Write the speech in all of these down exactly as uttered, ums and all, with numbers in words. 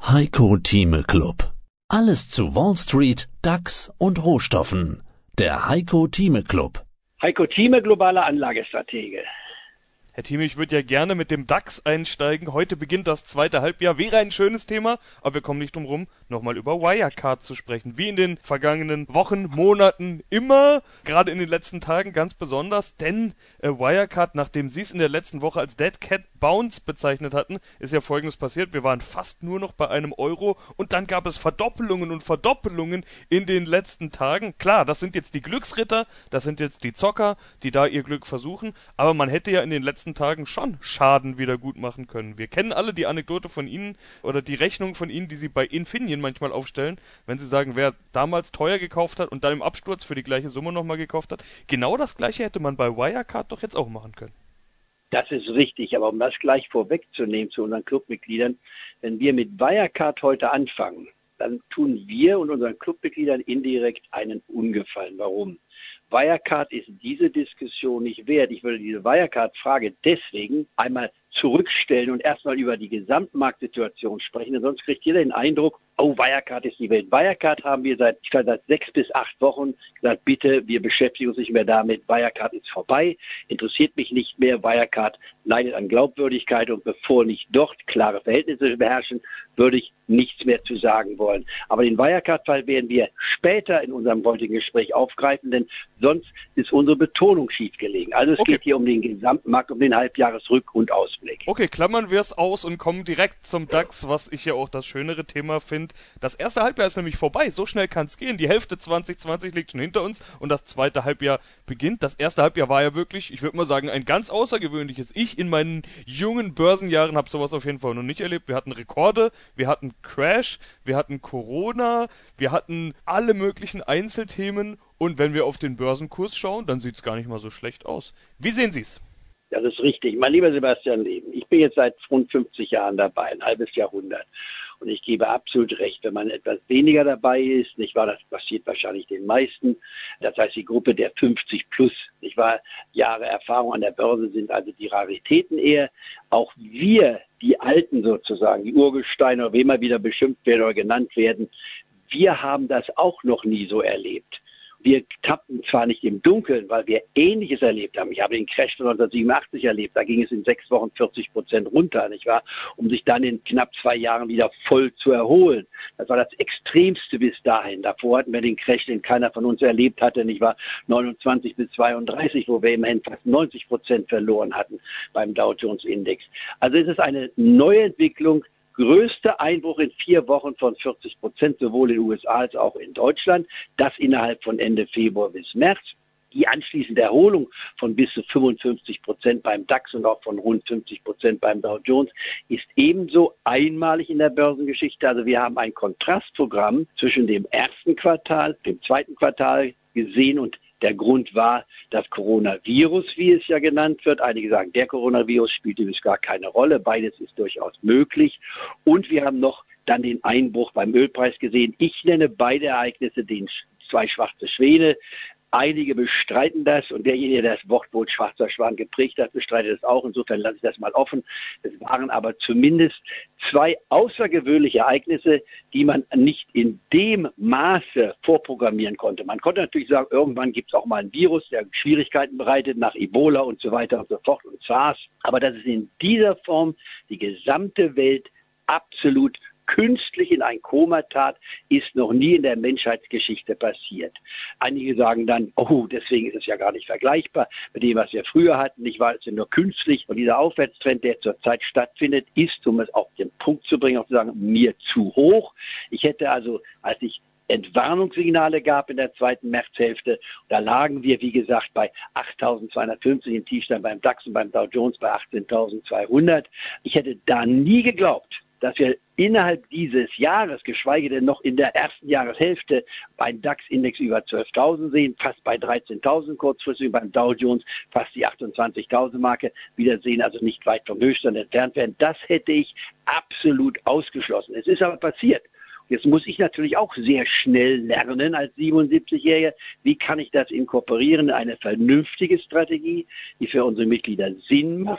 Heiko Thieme Club. Alles zu Wall Street, DAX und Rohstoffen. Der Heiko Thieme Club. Heiko Thieme, globaler Anlagestratege. Herr Thieme, ich würde ja gerne mit dem DAX einsteigen. Heute beginnt das zweite Halbjahr. Wäre ein schönes Thema, aber wir kommen nicht drum rum, nochmal über Wirecard zu sprechen. Wie in den vergangenen Wochen, Monaten immer, gerade in den letzten Tagen ganz besonders. Denn äh, Wirecard, nachdem Sie es in der letzten Woche als Dead Cat Bounce bezeichnet hatten, ist ja Folgendes passiert. Wir waren fast nur noch bei einem Euro und dann gab es Verdoppelungen und Verdoppelungen in den letzten Tagen. Klar, das sind jetzt die Glücksritter, das sind jetzt die Zocker, die da ihr Glück versuchen, aber man hätte ja in den letzten Tagen schon Schaden wieder gut machen können. Wir kennen alle die Anekdote von Ihnen oder die Rechnung von Ihnen, die Sie bei Infineon manchmal aufstellen, wenn Sie sagen, wer damals teuer gekauft hat und dann im Absturz für die gleiche Summe nochmal gekauft hat. Genau das Gleiche hätte man bei Wirecard doch jetzt auch machen können. Das ist richtig, aber um das gleich vorwegzunehmen zu unseren Clubmitgliedern, wenn wir mit Wirecard heute anfangen, dann tun wir und unseren Clubmitgliedern indirekt einen Ungefallen. Warum? Wirecard ist diese Diskussion nicht wert. Ich würde diese Wirecard-Frage deswegen einmal zurückstellen und erstmal über die Gesamtmarktsituation sprechen, denn sonst kriegt jeder den Eindruck, oh, Wirecard ist die Welt. Wirecard haben wir seit, ich glaube, seit sechs bis acht Wochen gesagt, bitte, wir beschäftigen uns nicht mehr damit. Wirecard ist vorbei, interessiert mich nicht mehr. Wirecard leidet an Glaubwürdigkeit und bevor nicht dort klare Verhältnisse beherrschen, würde ich nichts mehr zu sagen wollen. Aber den Wirecard-Fall werden wir später in unserem heutigen Gespräch aufgreifen, denn sonst ist unsere Betonung schief gelegen. Also es okay. geht hier um den Gesamtmarkt, um den Halbjahresrück- und Ausblick. Okay, klammern wir es aus und kommen direkt zum DAX, was ich ja auch das schönere Thema finde. Das erste Halbjahr ist nämlich vorbei, so schnell kann es gehen. Die Hälfte zwanzig zwanzig liegt schon hinter uns und das zweite Halbjahr beginnt. Das erste Halbjahr war ja wirklich, ich würde mal sagen, ein ganz außergewöhnliches. Ich in meinen jungen Börsenjahren habe sowas auf jeden Fall noch nicht erlebt. Wir hatten Rekorde, wir hatten Crash, wir hatten Corona, wir hatten alle möglichen Einzelthemen und wenn wir auf den Börsenkurs schauen, dann sieht es gar nicht mal so schlecht aus. Wie sehen Sie es? Das ist richtig. Mein lieber Sebastian Leben, ich bin jetzt seit rund fünfzig Jahren dabei, ein halbes Jahrhundert. Und ich gebe absolut recht, wenn man etwas weniger dabei ist, nicht wahr, das passiert wahrscheinlich den meisten. Das heißt, die Gruppe der fünfzig plus, nicht wahr, Jahre Erfahrung an der Börse sind also die Raritäten eher. Auch wir, die Alten sozusagen, die Urgesteine, oder wie immer wieder beschimpft werden oder genannt werden, wir haben das auch noch nie so erlebt. Wir tappten zwar nicht im Dunkeln, weil wir Ähnliches erlebt haben. Ich habe den Crash von neunzehnhundertsiebenundachtzig erlebt. Da ging es in sechs Wochen vierzig Prozent runter, nicht wahr? Um sich dann in knapp zwei Jahren wieder voll zu erholen. Das war das Extremste bis dahin. Davor hatten wir den Crash, den keiner von uns erlebt hatte, nicht wahr? neunundzwanzig bis zweiunddreißig, wo wir immerhin fast neunzig Prozent verloren hatten beim Dow Jones Index. Also es ist eine neue Entwicklung. Größter Einbruch in vier Wochen von vierzig Prozent, sowohl in den U S A als auch in Deutschland. Das innerhalb von Ende Februar bis März. Die anschließende Erholung von bis zu fünfundfünfzig Prozent beim DAX und auch von rund fünfzig Prozent beim Dow Jones ist ebenso einmalig in der Börsengeschichte. Also wir haben ein Kontrastprogramm zwischen dem ersten Quartal, dem zweiten Quartal gesehen und der Grund war das Coronavirus, wie es ja genannt wird. Einige sagen, der Coronavirus spielt übrigens gar keine Rolle. Beides ist durchaus möglich. Und wir haben noch dann den Einbruch beim Ölpreis gesehen. Ich nenne beide Ereignisse den zwei schwarze Schwäne. Einige bestreiten das und derjenige, der das Wort wohl schwarzer Schwan geprägt hat, bestreitet es auch. Insofern lasse ich das mal offen. Es waren aber zumindest zwei außergewöhnliche Ereignisse, die man nicht in dem Maße vorprogrammieren konnte. Man konnte natürlich sagen, irgendwann gibt es auch mal ein Virus, der Schwierigkeiten bereitet nach Ebola und so weiter und so fort und SARS. Aber dass es in dieser Form die gesamte Welt absolut künstlich in ein Koma tat, ist noch nie in der Menschheitsgeschichte passiert. Einige sagen dann, oh, deswegen ist es ja gar nicht vergleichbar mit dem, was wir früher hatten. Nicht wahr, es ist nur künstlich. Und dieser Aufwärtstrend, der zurzeit stattfindet, ist, um es auf den Punkt zu bringen, auch zu sagen, mir zu hoch. Ich hätte also, als ich Entwarnungssignale gab in der zweiten Märzhälfte. Da lagen wir, wie gesagt, bei achttausendzweihundertfünfzig im Tiefstand beim DAX und beim Dow Jones bei achtzehntausendzweihundert. Ich hätte da nie geglaubt, dass wir innerhalb dieses Jahres, geschweige denn noch in der ersten Jahreshälfte, beim DAX-Index über zwölftausend sehen, fast bei dreizehntausend kurzfristig, beim Dow Jones fast die achtundzwanzigtausend-Marke wieder sehen, also nicht weit vom Höchststand entfernt werden. Das hätte ich absolut ausgeschlossen. Es ist aber passiert. Jetzt muss ich natürlich auch sehr schnell lernen als siebenundsiebzigjähriger, wie kann ich das inkorporieren in eine vernünftige Strategie, die für unsere Mitglieder Sinn macht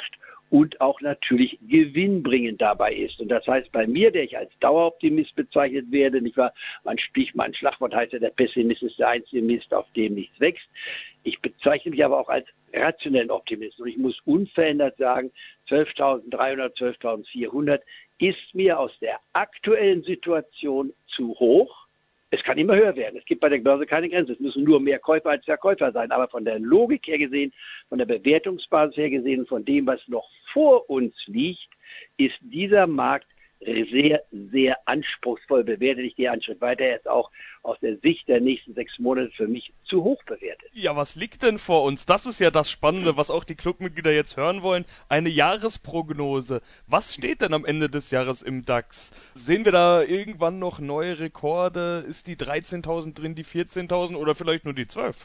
und auch natürlich gewinnbringend dabei ist. Und das heißt bei mir, der ich als Daueroptimist bezeichnet werde, nicht wahr? Mein Stich, mein Schlagwort heißt ja, der Pessimist ist der einzige Mist, auf dem nichts wächst. Ich bezeichne mich aber auch als rationellen Optimisten. Und ich muss unverändert sagen, zwölftausenddreihundert, zwölftausendvierhundert ist mir aus der aktuellen Situation zu hoch. Es kann immer höher werden. Es gibt bei der Börse keine Grenze. Es müssen nur mehr Käufer als Verkäufer sein. Aber von der Logik her gesehen, von der Bewertungsbasis her gesehen, von dem, was noch vor uns liegt, ist dieser Markt sehr, sehr anspruchsvoll bewertet. Ich gehe einen Schritt weiter. Er ist auch aus der Sicht der nächsten sechs Monate für mich zu hoch bewertet. Ja, was liegt denn vor uns? Das ist ja das Spannende, was auch die Clubmitglieder jetzt hören wollen. Eine Jahresprognose. Was steht denn am Ende des Jahres im DAX? Sehen wir da irgendwann noch neue Rekorde? Ist die dreizehntausend drin, die vierzehntausend oder vielleicht nur die zwölf?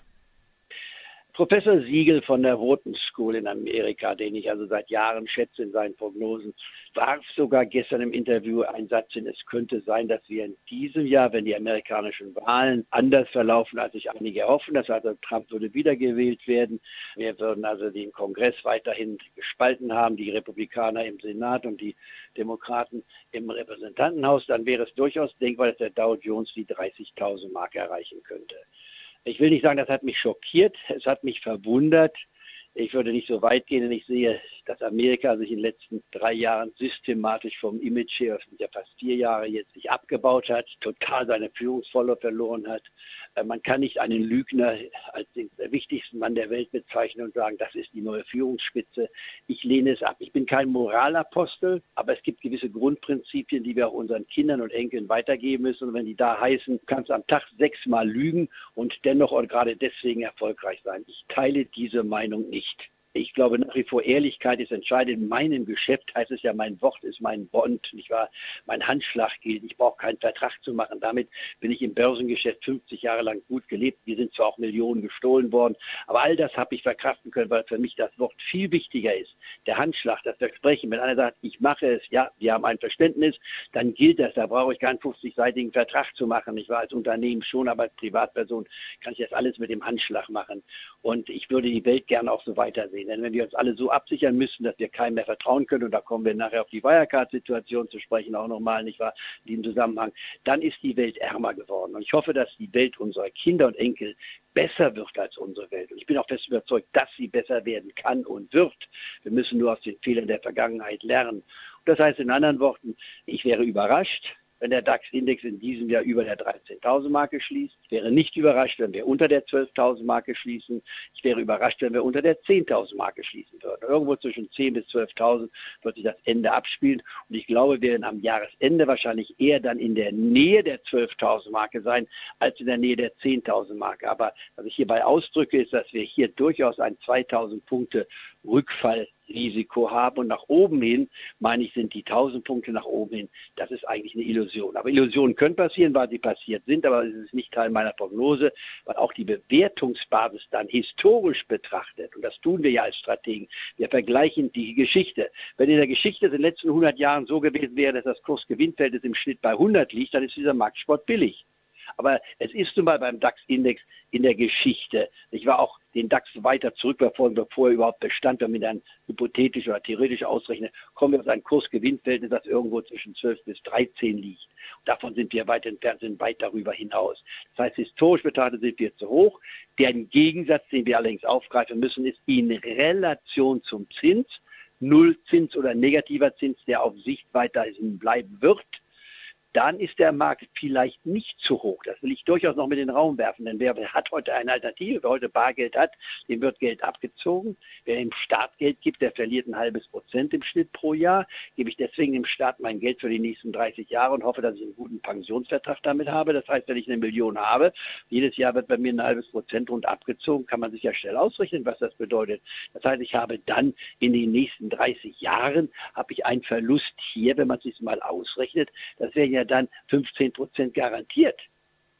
Professor Siegel von der Wharton School in Amerika, den ich also seit Jahren schätze in seinen Prognosen, warf sogar gestern im Interview einen Satz hin, es könnte sein, dass wir in diesem Jahr, wenn die amerikanischen Wahlen anders verlaufen, als sich einige erhoffen, das heißt, Trump würde wiedergewählt werden, wir würden also den Kongress weiterhin gespalten haben, die Republikaner im Senat und die Demokraten im Repräsentantenhaus, dann wäre es durchaus denkbar, dass der Dow Jones die dreißigtausend Marke erreichen könnte. Ich will nicht sagen, das hat mich schockiert, es hat mich verwundert. Ich würde nicht so weit gehen, denn ich sehe, dass Amerika sich in den letzten drei Jahren systematisch vom Image her, das sind ja fast vier Jahre jetzt, sich abgebaut hat, total seine Führungsrolle verloren hat. Man kann nicht einen Lügner als den wichtigsten Mann der Welt bezeichnen und sagen, das ist die neue Führungsspitze. Ich lehne es ab. Ich bin kein Moralapostel, aber es gibt gewisse Grundprinzipien, die wir auch unseren Kindern und Enkeln weitergeben müssen. Und wenn die da heißen, du kannst am Tag sechsmal lügen und dennoch und gerade deswegen erfolgreich sein. Ich teile diese Meinung nicht. Ich glaube nach wie vor, Ehrlichkeit ist entscheidend. In meinem Geschäft heißt es ja, mein Wort ist mein Bond, nicht wahr? Mein Handschlag gilt. Ich brauche keinen Vertrag zu machen. Damit bin ich im Börsengeschäft fünfzig Jahre lang gut gelebt. Mir sind zwar auch Millionen gestohlen worden, aber all das habe ich verkraften können, weil für mich das Wort viel wichtiger ist. Der Handschlag, das Versprechen. Wenn einer sagt, ich mache es, ja, wir haben ein Verständnis, dann gilt das. Da brauche ich keinen fünfzigseitigen Vertrag zu machen. Ich war als Unternehmen schon, aber als Privatperson kann ich das alles mit dem Handschlag machen. Und ich würde die Welt gerne auch so weitersehen. Denn wenn wir uns alle so absichern müssen, dass wir keinem mehr vertrauen können, und da kommen wir nachher auf die Wirecard-Situation zu sprechen, auch nochmal, nicht wahr, in diesem Zusammenhang, dann ist die Welt ärmer geworden. Und ich hoffe, dass die Welt unserer Kinder und Enkel besser wird als unsere Welt. Und ich bin auch fest überzeugt, dass sie besser werden kann und wird. Wir müssen nur aus den Fehlern der Vergangenheit lernen. Und das heißt in anderen Worten, ich wäre überrascht, wenn der DAX-Index in diesem Jahr über der dreizehntausend Marke schließt. Ich wäre nicht überrascht, wenn wir unter der zwölftausend Marke schließen. Ich wäre überrascht, wenn wir unter der zehntausend Marke schließen würden. Irgendwo zwischen zehn bis zwölftausend wird sich das Ende abspielen. Und ich glaube, wir werden am Jahresende wahrscheinlich eher dann in der Nähe der zwölftausend Marke sein, als in der Nähe der zehntausend Marke. Aber was ich hierbei ausdrücke, ist, dass wir hier durchaus ein zweitausend Punkte Rückfall Risiko haben und nach oben hin, meine ich, sind die tausend Punkte nach oben hin, das ist eigentlich eine Illusion. Aber Illusionen können passieren, weil sie passiert sind, aber es ist nicht Teil meiner Prognose, weil auch die Bewertungsbasis dann historisch betrachtet, und das tun wir ja als Strategen, wir vergleichen die Geschichte. Wenn in der Geschichte in den letzten hundert Jahren so gewesen wäre, dass das Kursgewinnverhältnis im Schnitt bei hundert liegt, dann ist dieser Marktsport billig. Aber es ist nun mal beim DAX-Index in der Geschichte. Ich war auch den DAX weiter zurückverfolgen, bevor er überhaupt bestand. Wenn man dann hypothetisch oder theoretisch ausrechnet, kommen wir auf ein Kursgewinnverhältnis, das irgendwo zwischen zwölf bis dreizehn liegt. Und davon sind wir weit entfernt, sind weit darüber hinaus. Das heißt, historisch betrachtet sind wir zu hoch. Der Gegensatz, den wir allerdings aufgreifen müssen, ist in Relation zum Zins. Nullzins oder negativer Zins, der auf Sicht weiterhin bleiben wird. Dann ist der Markt vielleicht nicht zu hoch. Das will ich durchaus noch mit in den Raum werfen, denn wer hat heute eine Alternative? Wer heute Bargeld hat, dem wird Geld abgezogen. Wer ihm Startgeld gibt, der verliert ein halbes Prozent im Schnitt pro Jahr. Gebe ich deswegen dem Staat mein Geld für die nächsten dreißig Jahre und hoffe, dass ich einen guten Pensionsvertrag damit habe. Das heißt, wenn ich eine Million habe, jedes Jahr wird bei mir ein halbes Prozent rund abgezogen, kann man sich ja schnell ausrechnen, was das bedeutet. Das heißt, ich habe dann in den nächsten dreißig Jahren, habe ich einen Verlust hier, wenn man es sich mal ausrechnet. Das wäre ja dann fünfzehn Prozent garantiert.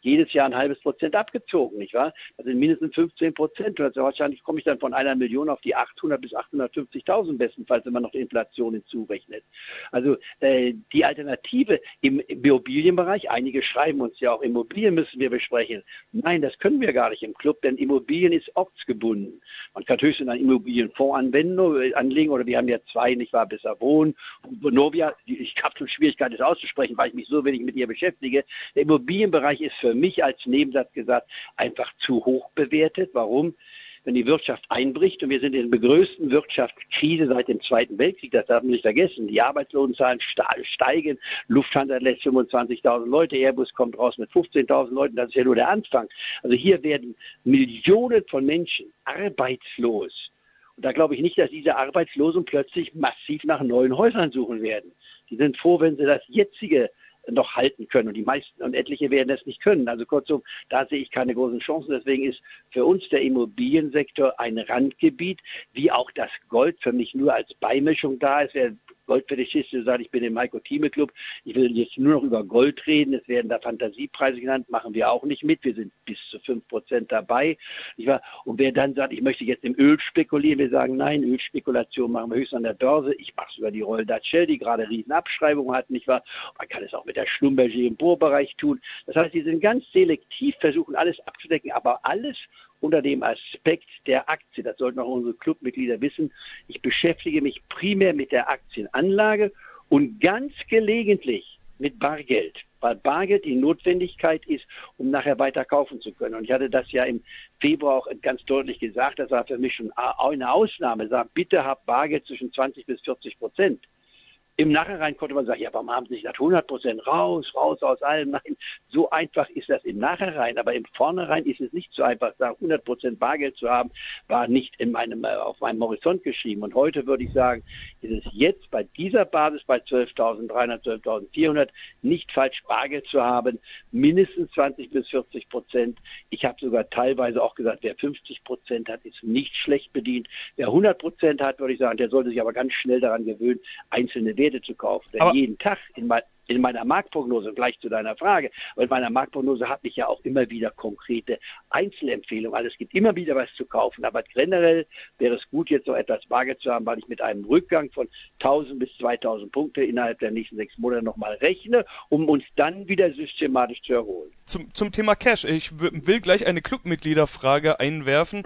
jedes Jahr ein halbes Prozent abgezogen, nicht wahr? Das sind mindestens fünfzehn Prozent. Also wahrscheinlich komme ich dann von einer Million auf die achthundert bis achthundertfünfzigtausend bestenfalls, wenn man noch die Inflation hinzurechnet. Also äh, die Alternative im Immobilienbereich, einige schreiben uns ja auch, Immobilien müssen wir besprechen. Nein, das können wir gar nicht im Club, denn Immobilien ist ortsgebunden. Man kann höchstens einen Immobilienfonds anwenden, anlegen, oder wir haben ja zwei, nicht wahr, Besser Wohnen. Und Vonovia, ich habe schon Schwierigkeiten, das auszusprechen, weil ich mich so wenig mit ihr beschäftige. Der Immobilienbereich ist für mich als Nebensatz gesagt einfach zu hoch bewertet. Warum? Wenn die Wirtschaft einbricht, und wir sind in der größten Wirtschaftskrise seit dem Zweiten Weltkrieg, das darf man nicht vergessen, die Arbeitslosenzahlen steigen, Lufthansa lässt fünfundzwanzigtausend Leute, Airbus kommt raus mit fünfzehntausend Leuten, das ist ja nur der Anfang. Also hier werden Millionen von Menschen arbeitslos. Und da glaube ich nicht, dass diese Arbeitslosen plötzlich massiv nach neuen Häusern suchen werden. Die sind froh, wenn sie das jetzige noch halten können. Und die meisten und etliche werden das nicht können. Also kurzum, da sehe ich keine großen Chancen. Deswegen ist für uns der Immobiliensektor ein Randgebiet, wie auch das Gold für mich nur als Beimischung da ist. Wer Goldfetischisten sagen, ich bin im Heiko Thieme Club, ich will jetzt nur noch über Gold reden, es werden da Fantasiepreise genannt, machen wir auch nicht mit, wir sind bis zu fünf Prozent dabei. Und wer dann sagt, ich möchte jetzt im Öl spekulieren, wir sagen, nein, Ölspekulation machen wir höchstens an der Börse, ich mache es über die Royal Dutch Shell, die gerade riesen Abschreibungen hat, nicht wahr? Man kann es auch mit der Schlumberger im Bohrbereich tun. Das heißt, die sind ganz selektiv, versuchen alles abzudecken, aber alles unter dem Aspekt der Aktie. Das sollten auch unsere Clubmitglieder wissen. Ich beschäftige mich primär mit der Aktienanlage und ganz gelegentlich mit Bargeld, weil Bargeld die Notwendigkeit ist, um nachher weiter kaufen zu können. Und ich hatte das ja im Februar auch ganz deutlich gesagt, das war für mich schon eine Ausnahme. Sag, bitte habt Bargeld zwischen zwanzig bis vierzig Prozent. Im Nachhinein konnte man sagen, ja, warum haben Sie nicht gesagt hundert Prozent raus, raus aus allem? Nein, so einfach ist das im Nachhinein. Aber im Vornherein ist es nicht so einfach, sagen, hundert Prozent Bargeld zu haben, war nicht in meinem, auf meinem Horizont geschrieben. Und heute würde ich sagen, ist es jetzt bei dieser Basis bei zwölftausenddreihundert, zwölftausendvierhundert nicht falsch, Bargeld zu haben, mindestens zwanzig bis vierzig Prozent. Ich habe sogar teilweise auch gesagt, wer fünfzig Prozent hat, ist nicht schlecht bedient. Wer hundert Prozent hat, würde ich sagen, der sollte sich aber ganz schnell daran gewöhnen, einzelne Werte zu kaufen. Denn aber jeden Tag in, mein, in meiner Marktprognose, gleich zu deiner Frage, weil in meiner Marktprognose habe ich ja auch immer wieder konkrete Einzelempfehlungen. Also es gibt immer wieder was zu kaufen. Aber generell wäre es gut, jetzt noch etwas Bargeld zu haben, weil ich mit einem Rückgang von tausend bis zweitausend Punkte innerhalb der nächsten sechs Monate nochmal rechne, um uns dann wieder systematisch zu erholen. Zum, zum Thema Cash. Ich w- will gleich eine Clubmitgliederfrage einwerfen.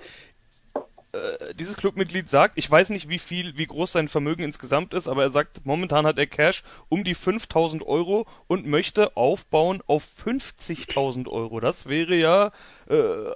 Äh, dieses Clubmitglied sagt, ich weiß nicht, wie viel, wie groß sein Vermögen insgesamt ist, aber er sagt, momentan hat er Cash um die fünftausend Euro und möchte aufbauen auf fünfzigtausend Euro. Das wäre ja äh,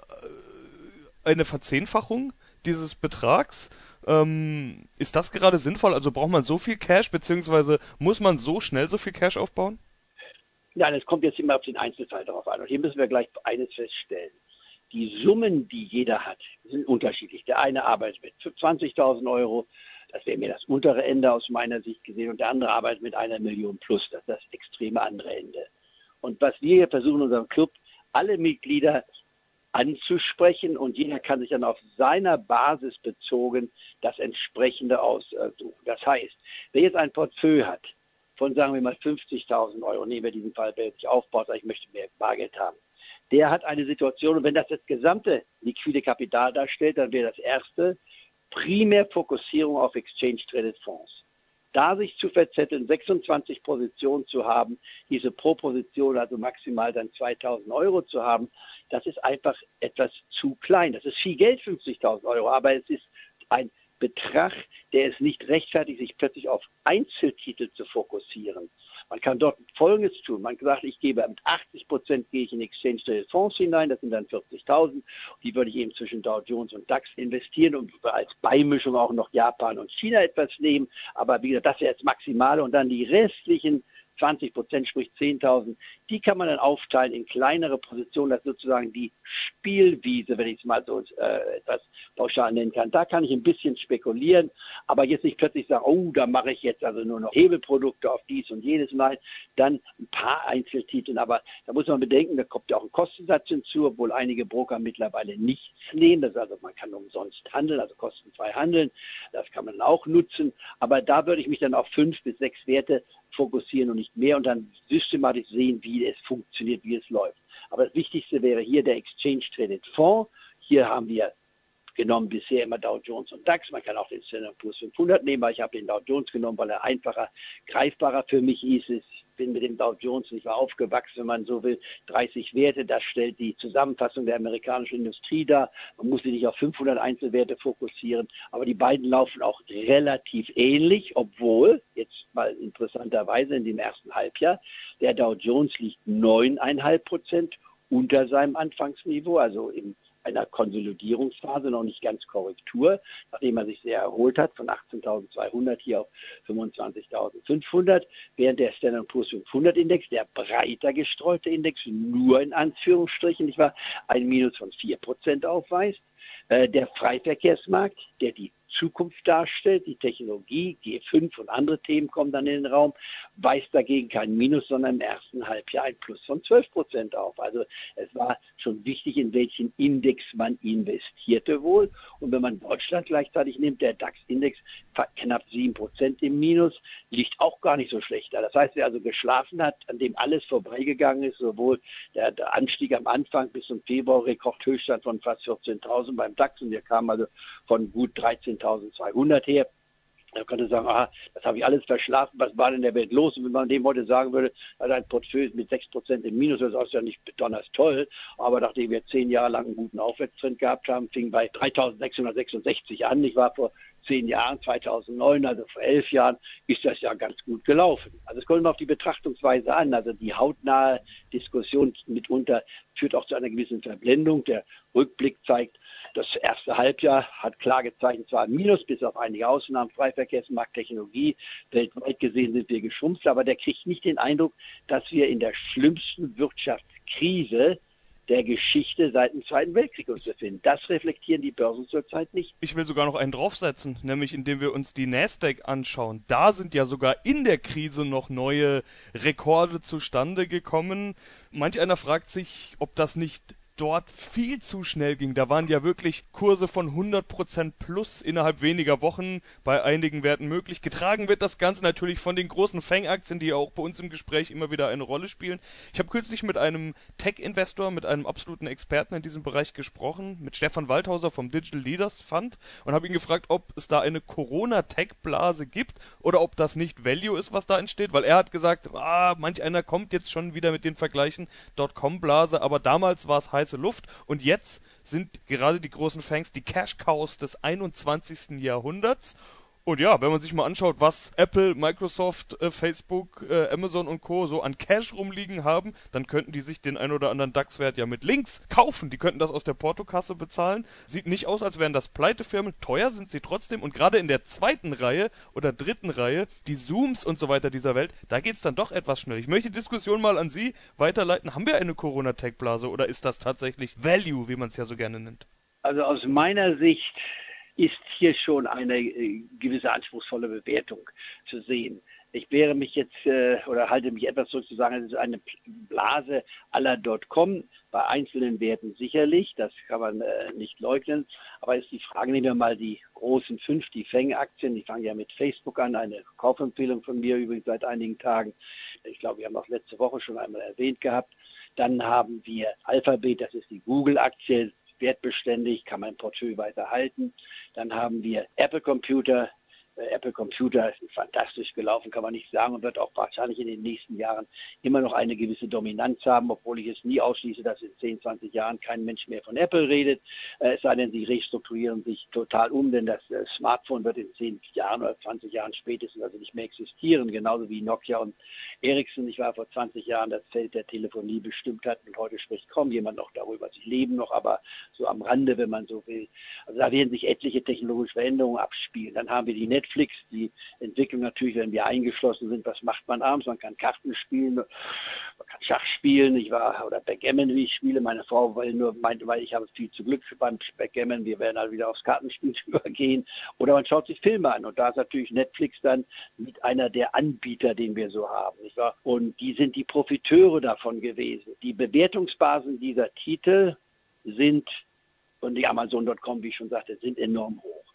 eine Verzehnfachung dieses Betrags. Ähm, ist das gerade sinnvoll? Also braucht man so viel Cash, beziehungsweise muss man so schnell so viel Cash aufbauen? Nein, es kommt jetzt immer auf den Einzelfall darauf an. Und hier müssen wir gleich eines feststellen. Die Summen, die jeder hat, sind unterschiedlich. Der eine arbeitet mit zwanzigtausend Euro, das wäre mir das untere Ende aus meiner Sicht gesehen, und der andere arbeitet mit einer Million plus, das ist das extreme andere Ende. Und was wir hier versuchen in unserem Club, alle Mitglieder anzusprechen, und jeder kann sich dann auf seiner Basis bezogen das entsprechende aussuchen. Das heißt, wer jetzt ein Portfolio hat von, sagen wir mal, fünfzigtausend Euro, nehmen wir diesen Fall, wer sich aufbaut, sagt, ich möchte mehr Bargeld haben, der hat eine Situation, und wenn das das gesamte liquide Kapital darstellt, dann wäre das erste primär Fokussierung auf Exchange-Traded-Fonds. Da sich zu verzetteln, sechsundzwanzig Positionen zu haben, diese pro Position also maximal dann zweitausend Euro zu haben, das ist einfach etwas zu klein. Das ist viel Geld, fünfzigtausend Euro, aber es ist ein Betrag, der es nicht rechtfertigt, sich plötzlich auf Einzeltitel zu fokussieren. Man kann dort Folgendes tun. Man sagt, ich gebe mit achtzig Prozent gehe ich in Exchange-Traded Fonds hinein, das sind dann vierzigtausend. Die würde ich eben zwischen Dow Jones und DAX investieren und als Beimischung auch noch Japan und China etwas nehmen. Aber wie gesagt, das wäre jetzt Maximale, und dann die restlichen zwanzig Prozent, sprich zehntausend, die kann man dann aufteilen in kleinere Positionen, das ist sozusagen die Spielwiese, wenn ich es mal so äh, etwas pauschal nennen kann. Da kann ich ein bisschen spekulieren, aber jetzt nicht plötzlich sagen, oh, da mache ich jetzt also nur noch Hebelprodukte auf dies und jedes Mal, dann ein paar Einzeltitel, aber da muss man bedenken, da kommt ja auch ein Kostensatz hinzu, obwohl einige Broker mittlerweile nichts nehmen, das ist also, man kann umsonst handeln, also kostenfrei handeln, das kann man auch nutzen, aber da würde ich mich dann auf fünf bis sechs Werte fokussieren und nicht mehr, und dann systematisch sehen, wie es funktioniert, wie es läuft. Aber das Wichtigste wäre hier der Exchange Traded Fonds. Hier haben wir genommen bisher immer Dow Jones und DAX. Man kann auch den Standard and Poor's fünfhundert nehmen, aber ich habe den Dow Jones genommen, weil er einfacher, greifbarer für mich ist. Ich bin mit dem Dow Jones nicht mal aufgewachsen, wenn man so will. dreißig Werte, das stellt die Zusammenfassung der amerikanischen Industrie dar. Man muss sich nicht auf fünfhundert Einzelwerte fokussieren, aber die beiden laufen auch relativ ähnlich, obwohl, jetzt mal interessanterweise in dem ersten Halbjahr, der Dow Jones liegt neun Komma fünf Prozent unter seinem Anfangsniveau, also im einer Konsolidierungsphase, noch nicht ganz Korrektur, nachdem er sich sehr erholt hat, von achtzehntausendzweihundert hier auf fünfundzwanzigtausendfünfhundert, während der Standard and Poor's fünfhundert Index, der breiter gestreute Index, nur in Anführungsstrichen, nicht wahr, ein Minus von vier Prozent aufweist. Äh, der Freiverkehrsmarkt, der die Zukunft darstellt, die Technologie, G fünf und andere Themen kommen dann in den Raum, weist dagegen kein Minus, sondern im ersten Halbjahr ein Plus von zwölf Prozent auf. Also es war schon wichtig, in welchen Index man investierte wohl. Und wenn man Deutschland gleichzeitig nimmt, der DAX-Index knapp sieben Prozent im Minus, liegt auch gar nicht so schlecht da. Das heißt, wer also geschlafen hat, an dem alles vorbeigegangen ist, sowohl der, der Anstieg am Anfang bis zum Februar, Rekordhöchststand von fast vierzehntausend beim DAX, und wir kamen also von gut dreizehntausendzweihundert her. Man könnte sagen, aha, das habe ich alles verschlafen, was war denn in der Welt los? Und wenn man dem heute sagen würde, also ein Portfolio mit sechs Prozent im Minus, das ist ja nicht besonders toll, aber nachdem wir zehn Jahre lang einen guten Aufwärtstrend gehabt haben, fing bei dreitausendsechshundertsechsundsechzig an, ich war vor zehn Jahren, zweitausendneun, also vor elf Jahren, ist das ja ganz gut gelaufen. Also es kommt immer auf die Betrachtungsweise an. Also die hautnahe Diskussion mitunter führt auch zu einer gewissen Verblendung. Der Rückblick zeigt, das erste Halbjahr hat klar gezeichnet, zwar ein Minus, bis auf einige Ausnahmen, Freiverkehrsmarkt, Technologie, weltweit gesehen sind wir geschrumpft, aber der kriegt nicht den Eindruck, dass wir in der schlimmsten Wirtschaftskrise der Geschichte seit dem Zweiten Weltkrieg uns befinden. Das reflektieren die Börsen zurzeit nicht. Ich will sogar noch einen draufsetzen, nämlich indem wir uns die Nasdaq anschauen. Da sind ja sogar in der Krise noch neue Rekorde zustande gekommen. Manch einer fragt sich, ob das nicht dort viel zu schnell ging. Da waren ja wirklich Kurse von hundert Prozent plus innerhalb weniger Wochen bei einigen Werten möglich. Getragen wird das Ganze natürlich von den großen Fang-Aktien, die ja auch bei uns im Gespräch immer wieder eine Rolle spielen. Ich habe kürzlich mit einem Tech-Investor, mit einem absoluten Experten in diesem Bereich gesprochen, mit Stefan Waldhauser vom Digital Leaders Fund, und habe ihn gefragt, ob es da eine Corona-Tech-Blase gibt oder ob das nicht Value ist, was da entsteht, weil er hat gesagt, ah, manch einer kommt jetzt schon wieder mit den Vergleichen Dotcom-Blase, aber damals war es heiße Luft, und jetzt sind gerade die großen Fangs die Cash-Cows des einundzwanzigsten Jahrhunderts. Und ja, wenn man sich mal anschaut, was Apple, Microsoft, äh, Facebook, äh, Amazon und Co. so an Cash rumliegen haben, dann könnten die sich den ein oder anderen DAX-Wert ja mit Links kaufen. Die könnten das aus der Portokasse bezahlen. Sieht nicht aus, als wären das Pleitefirmen. Teuer sind sie trotzdem. Und gerade in der zweiten Reihe oder dritten Reihe, die Zooms und so weiter dieser Welt, da geht's dann doch etwas schnell. Ich möchte die Diskussion mal an Sie weiterleiten. Haben wir eine Corona-Tech-Blase oder ist das tatsächlich Value, wie man es ja so gerne nennt? Also aus meiner Sicht ist hier schon eine äh, gewisse anspruchsvolle Bewertung zu sehen. Ich wehre mich jetzt äh, oder halte mich etwas zurück zu sagen, es ist eine Blase à la Dotcom, bei einzelnen Werten sicherlich, das kann man äh, nicht leugnen, aber ist die Frage, nehmen wir mal die großen fünf, die Fang-Aktien, die fangen ja mit Facebook an, eine Kaufempfehlung von mir übrigens seit einigen Tagen, ich glaube, wir haben auch letzte Woche schon einmal erwähnt gehabt. Dann haben wir Alphabet, das ist die Google-Aktie, wertbeständig, kann man im Portfolio weiter halten. Dann haben wir Apple Computer. Apple Computer ist fantastisch gelaufen, kann man nicht sagen, und wird auch wahrscheinlich in den nächsten Jahren immer noch eine gewisse Dominanz haben, obwohl ich es nie ausschließe, dass in zehn, zwanzig Jahren kein Mensch mehr von Apple redet, es sei denn, sie restrukturieren sich total um, denn das Smartphone wird in zehn Jahren oder zwanzig Jahren spätestens also nicht mehr existieren, genauso wie Nokia und Ericsson, ich war vor zwanzig Jahren das Feld der Telefonie bestimmt hat, und heute spricht kaum jemand noch darüber. Sie leben noch, aber so am Rande, wenn man so will. Also da werden sich etliche technologische Veränderungen abspielen. Dann haben wir die Netflix, die Entwicklung natürlich, wenn wir eingeschlossen sind, was macht man abends? Man kann Karten spielen, man kann Schach spielen, ich war, oder Backgammon, wie ich spiele. Meine Frau weil nur meinte, weil ich habe viel zu Glück beim Backgammon, wir werden halt wieder aufs Kartenspiel übergehen. Oder man schaut sich Filme an, und da ist natürlich Netflix dann mit einer der Anbieter, den wir so haben, nicht wahr? Und die sind die Profiteure davon gewesen. Die Bewertungsbasen dieser Titel sind, und die Amazon Punkt com, wie ich schon sagte, sind enorm hoch.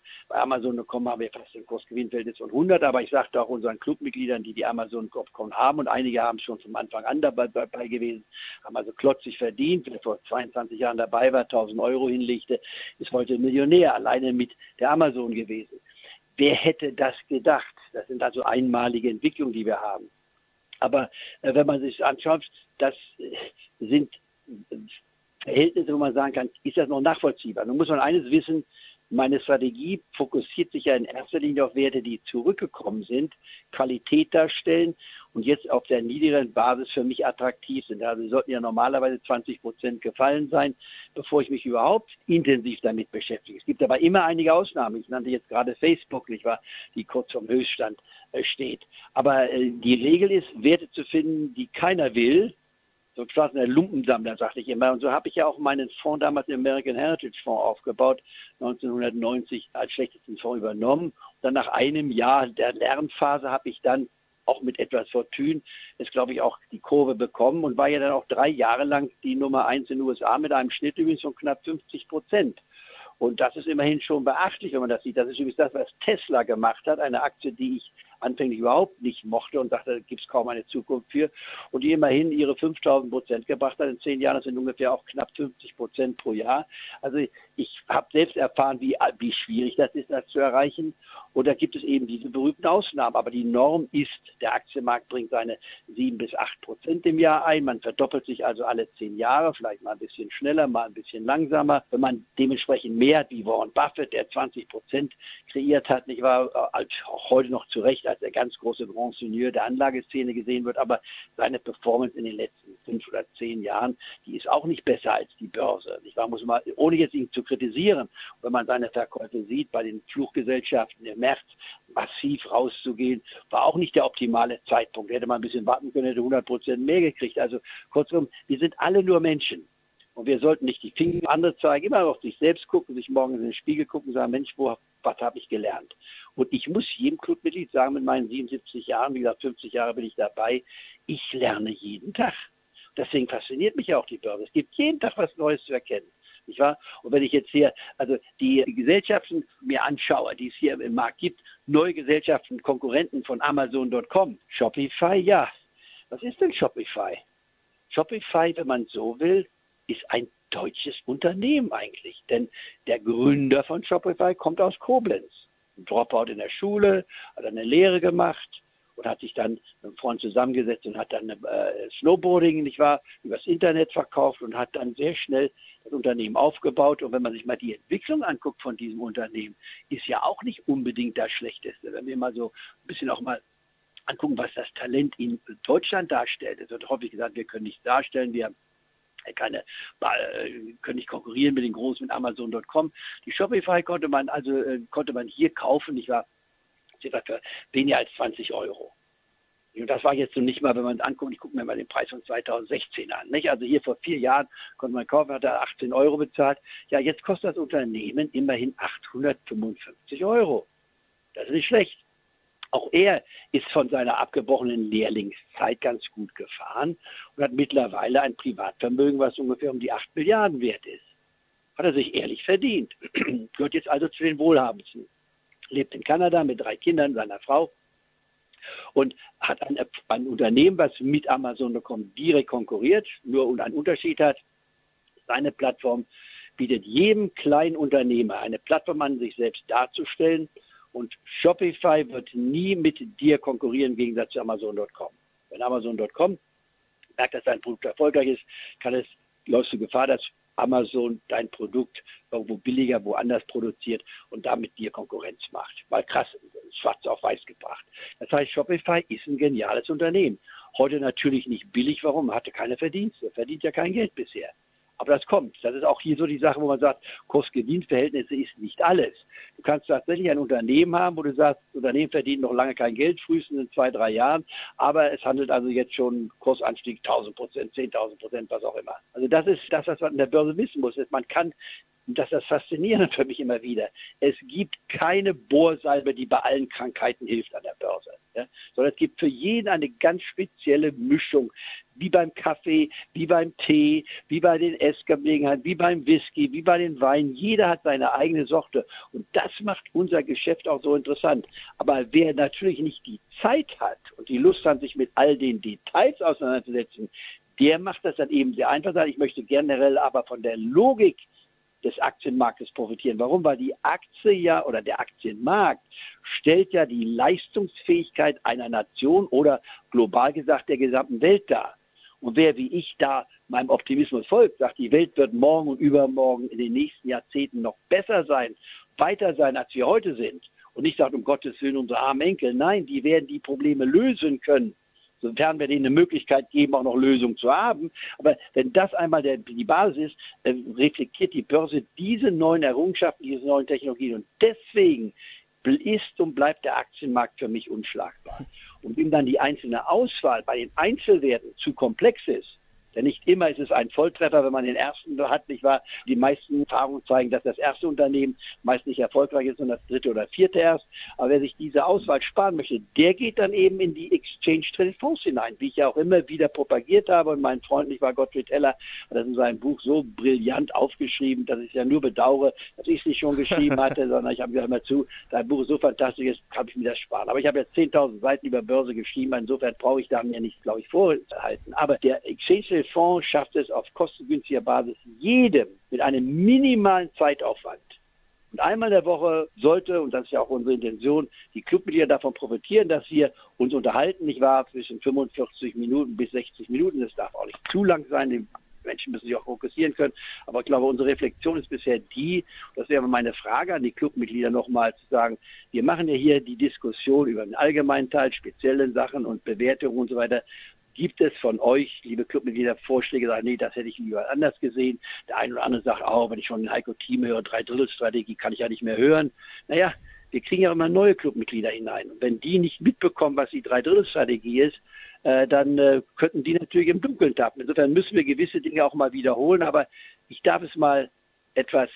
Bei Amazon Punkt com haben wir fast ein Kursgewinnverhältnis von hundert, aber ich sagte auch unseren Clubmitgliedern, die die Amazon Punkt com haben, und einige haben schon von Anfang an dabei, dabei gewesen, haben also klotzig verdient, wer vor zweiundzwanzig Jahren dabei war, tausend Euro hinlegte, ist heute Millionär, alleine mit der Amazon gewesen. Wer hätte das gedacht? Das sind also einmalige Entwicklungen, die wir haben. Aber äh, wenn man sich anschaut, das äh, sind äh, Verhältnisse, wo man sagen kann, ist das noch nachvollziehbar? Nun muss man eines wissen, meine Strategie fokussiert sich ja in erster Linie auf Werte, die zurückgekommen sind, Qualität darstellen und jetzt auf der niedrigeren Basis für mich attraktiv sind. Also sie sollten ja normalerweise zwanzig Prozent gefallen sein, bevor ich mich überhaupt intensiv damit beschäftige. Es gibt aber immer einige Ausnahmen. Ich nannte jetzt gerade Facebook, nicht wahr, die kurz vom Höchststand äh, steht. Aber äh, die Regel ist, Werte zu finden, die keiner will, so ein der Lumpensammler, sagte ich immer. Und so habe ich ja auch meinen Fonds damals, den American Heritage Fonds, aufgebaut, neunzehnhundertneunzig als schlechtesten Fonds übernommen. Und dann nach einem Jahr der Lernphase habe ich dann auch mit etwas Fortune, ist glaube ich auch die Kurve bekommen und war ja dann auch drei Jahre lang die Nummer eins in den U S A mit einem Schnitt übrigens von knapp fünfzig Prozent. Und das ist immerhin schon beachtlich, wenn man das sieht. Das ist übrigens das, was Tesla gemacht hat, eine Aktie, die ich anfänglich überhaupt nicht mochte und dachte, da gibt es kaum eine Zukunft für. Und die immerhin ihre fünftausend Prozent gebracht hat in zehn Jahren. Das sind ungefähr auch knapp fünfzig Prozent pro Jahr. Also ich habe selbst erfahren, wie, wie schwierig das ist, das zu erreichen. Und da gibt es eben diese berühmten Ausnahmen. Aber die Norm ist, der Aktienmarkt bringt seine sieben bis acht Prozent im Jahr ein. Man verdoppelt sich also alle zehn Jahre, vielleicht mal ein bisschen schneller, mal ein bisschen langsamer. Wenn man dementsprechend mehr hat wie Warren Buffett, der zwanzig Prozent kreiert hat, nicht wahr, als auch heute noch zu Recht als der ganz große Grand Seigneur der Anlageszene gesehen wird, aber seine Performance in den letzten fünf oder zehn Jahren, die ist auch nicht besser als die Börse. Nicht wahr? Muss man, ohne jetzt ihn zu kritisieren, wenn man seine Verkäufe sieht, bei den Fluggesellschaften im März massiv rauszugehen, war auch nicht der optimale Zeitpunkt. Hätte man ein bisschen warten können, hätte hundert Prozent mehr gekriegt. Also kurzum, wir sind alle nur Menschen. Und wir sollten nicht die Finger andere zeigen, immer auf sich selbst gucken, sich morgens in den Spiegel gucken und sagen, Mensch, wo, was habe ich gelernt? Und ich muss jedem Clubmitglied sagen, mit meinen siebenundsiebzig Jahren, wie gesagt, fünfzig Jahre bin ich dabei, ich lerne jeden Tag. Deswegen fasziniert mich ja auch die Börse. Es gibt jeden Tag was Neues zu erkennen. Nicht wahr? Und wenn ich jetzt hier also die Gesellschaften mir anschaue, die es hier im Markt gibt, neue Gesellschaften, Konkurrenten von Amazon Punkt com, Shopify, ja. Was ist denn Shopify? Shopify, wenn man so will, ist ein deutsches Unternehmen eigentlich. Denn der Gründer von Shopify kommt aus Koblenz. Ein Dropout in der Schule, hat eine Lehre gemacht und hat sich dann mit einem Freund zusammengesetzt und hat dann äh, Snowboarding, nicht wahr, übers Internet verkauft und hat dann sehr schnell das Unternehmen aufgebaut. Und wenn man sich mal die Entwicklung anguckt von diesem Unternehmen, ist ja auch nicht unbedingt das Schlechteste. Wenn wir mal so ein bisschen auch mal angucken, was das Talent in Deutschland darstellt. Es wird häufig gesagt, wir können nichts darstellen, wir keine, können nicht konkurrieren mit den Großen, mit Amazon Punkt com. Die Shopify konnte man also konnte man hier kaufen, ich war für weniger als zwanzig Euro. Und das war jetzt so nicht mal, wenn man anguckt, ich gucke mir mal den Preis von zweitausendsechzehn an. Nicht? Also hier vor vier Jahren konnte man kaufen, hat er achtzehn Euro bezahlt. Ja, jetzt kostet das Unternehmen immerhin achthundertfünfundfünfzig Euro. Das ist nicht schlecht. Auch er ist von seiner abgebrochenen Lehrlingszeit ganz gut gefahren und hat mittlerweile ein Privatvermögen, was ungefähr um die acht Milliarden wert ist. Hat er sich ehrlich verdient. Gehört jetzt also zu den Wohlhabendsten. Lebt in Kanada mit drei Kindern, seiner Frau und hat ein, ein Unternehmen, was mit Amazon Punkt com direkt konkurriert, nur einen Unterschied hat. Seine Plattform bietet jedem kleinen Unternehmer eine Plattform an, sich selbst darzustellen. Und Shopify wird nie mit dir konkurrieren im Gegensatz zu Amazon Punkt com. Wenn Amazon Punkt com merkt, dass dein Produkt erfolgreich ist, kann es, läufst du Gefahr, dass Amazon dein Produkt irgendwo billiger, woanders produziert und damit dir Konkurrenz macht. Mal krass, schwarz auf weiß gebracht. Das heißt, Shopify ist ein geniales Unternehmen. Heute natürlich nicht billig. Warum? Hatte keine Verdienste. Verdient ja kein Geld bisher. Aber das kommt. Das ist auch hier so die Sache, wo man sagt, Kurs-Gewinn-Verhältnisse ist nicht alles. Du kannst tatsächlich ein Unternehmen haben, wo du sagst, das Unternehmen verdient noch lange kein Geld, frühestens in zwei, drei Jahren, aber es handelt also jetzt schon Kursanstieg tausend Prozent, zehntausend Prozent, was auch immer. Also das ist das, was man in der Börse wissen muss. Man kann, und das ist das Faszinierende für mich immer wieder, es gibt keine Bohrsalbe, die bei allen Krankheiten hilft an der Börse. Ja, sondern es gibt für jeden eine ganz spezielle Mischung, wie beim Kaffee, wie beim Tee, wie bei den Essgelegenheiten, wie beim Whisky, wie bei den Weinen. Jeder hat seine eigene Sorte und das macht unser Geschäft auch so interessant. Aber wer natürlich nicht die Zeit hat und die Lust hat, sich mit all den Details auseinanderzusetzen, der macht das dann eben sehr einfach. Ich möchte generell aber von der Logik des Aktienmarktes profitieren. Warum? Weil die Aktie ja oder der Aktienmarkt stellt ja die Leistungsfähigkeit einer Nation oder global gesagt der gesamten Welt dar. Und wer wie ich da meinem Optimismus folgt, sagt, die Welt wird morgen und übermorgen in den nächsten Jahrzehnten noch besser sein, weiter sein, als wir heute sind. Und nicht sagt, um Gottes Willen, unsere armen Enkel. Nein, die werden die Probleme lösen können, sofern wir denen eine Möglichkeit geben, auch noch Lösungen zu haben. Aber wenn das einmal der, die Basis ist, äh, reflektiert die Börse diese neuen Errungenschaften, diese neuen Technologien. Und deswegen ist und bleibt der Aktienmarkt für mich unschlagbar. Und wenn dann die einzelne Auswahl bei den Einzelwerten zu komplex ist, denn nicht immer ist es ein Volltreffer, wenn man den ersten hat, nicht wahr? Die meisten Erfahrungen zeigen, dass das erste Unternehmen meist nicht erfolgreich ist, sondern das dritte oder vierte erst. Aber wer sich diese Auswahl sparen möchte, der geht dann eben in die Exchange-Traded Fonds hinein, wie ich ja auch immer wieder propagiert habe. Und mein Freund, nicht wahr, Gottfried Heller, hat das in seinem Buch so brillant aufgeschrieben, dass ich ja nur bedauere, dass ich es nicht schon geschrieben hatte, sondern ich habe gesagt, immer zu, dein Buch ist so fantastisch, jetzt kann ich mir das sparen. Aber ich habe jetzt zehntausend Seiten über Börse geschrieben, insofern brauche ich da mir nicht, glaube ich, vorhalten. Aber der Exchange Fonds schafft es auf kostengünstiger Basis jedem mit einem minimalen Zeitaufwand. Und einmal in der Woche sollte, und das ist ja auch unsere Intention, die Clubmitglieder davon profitieren, dass wir uns unterhalten, nicht wahr, zwischen fünfundvierzig Minuten bis sechzig Minuten. Das darf auch nicht zu lang sein, die Menschen müssen sich auch fokussieren können. Aber ich glaube, unsere Reflexion ist bisher die, das wäre meine Frage an die Clubmitglieder nochmal zu sagen, wir machen ja hier die Diskussion über den allgemeinen Teil, speziellen Sachen und Bewertungen und so weiter. Gibt es von euch, liebe Clubmitglieder, Vorschläge, sagen, nee, das hätte ich lieber anders gesehen. Der eine oder andere sagt, oh, wenn ich schon den Heiko Thieme höre, Dreidrittelstrategie, kann ich ja nicht mehr hören. Naja, wir kriegen ja immer neue Clubmitglieder hinein. Und wenn die nicht mitbekommen, was die Dreidrittelstrategie ist, äh, dann äh, könnten die natürlich im Dunkeln tappen. Insofern müssen wir gewisse Dinge auch mal wiederholen. Aber ich darf es mal etwas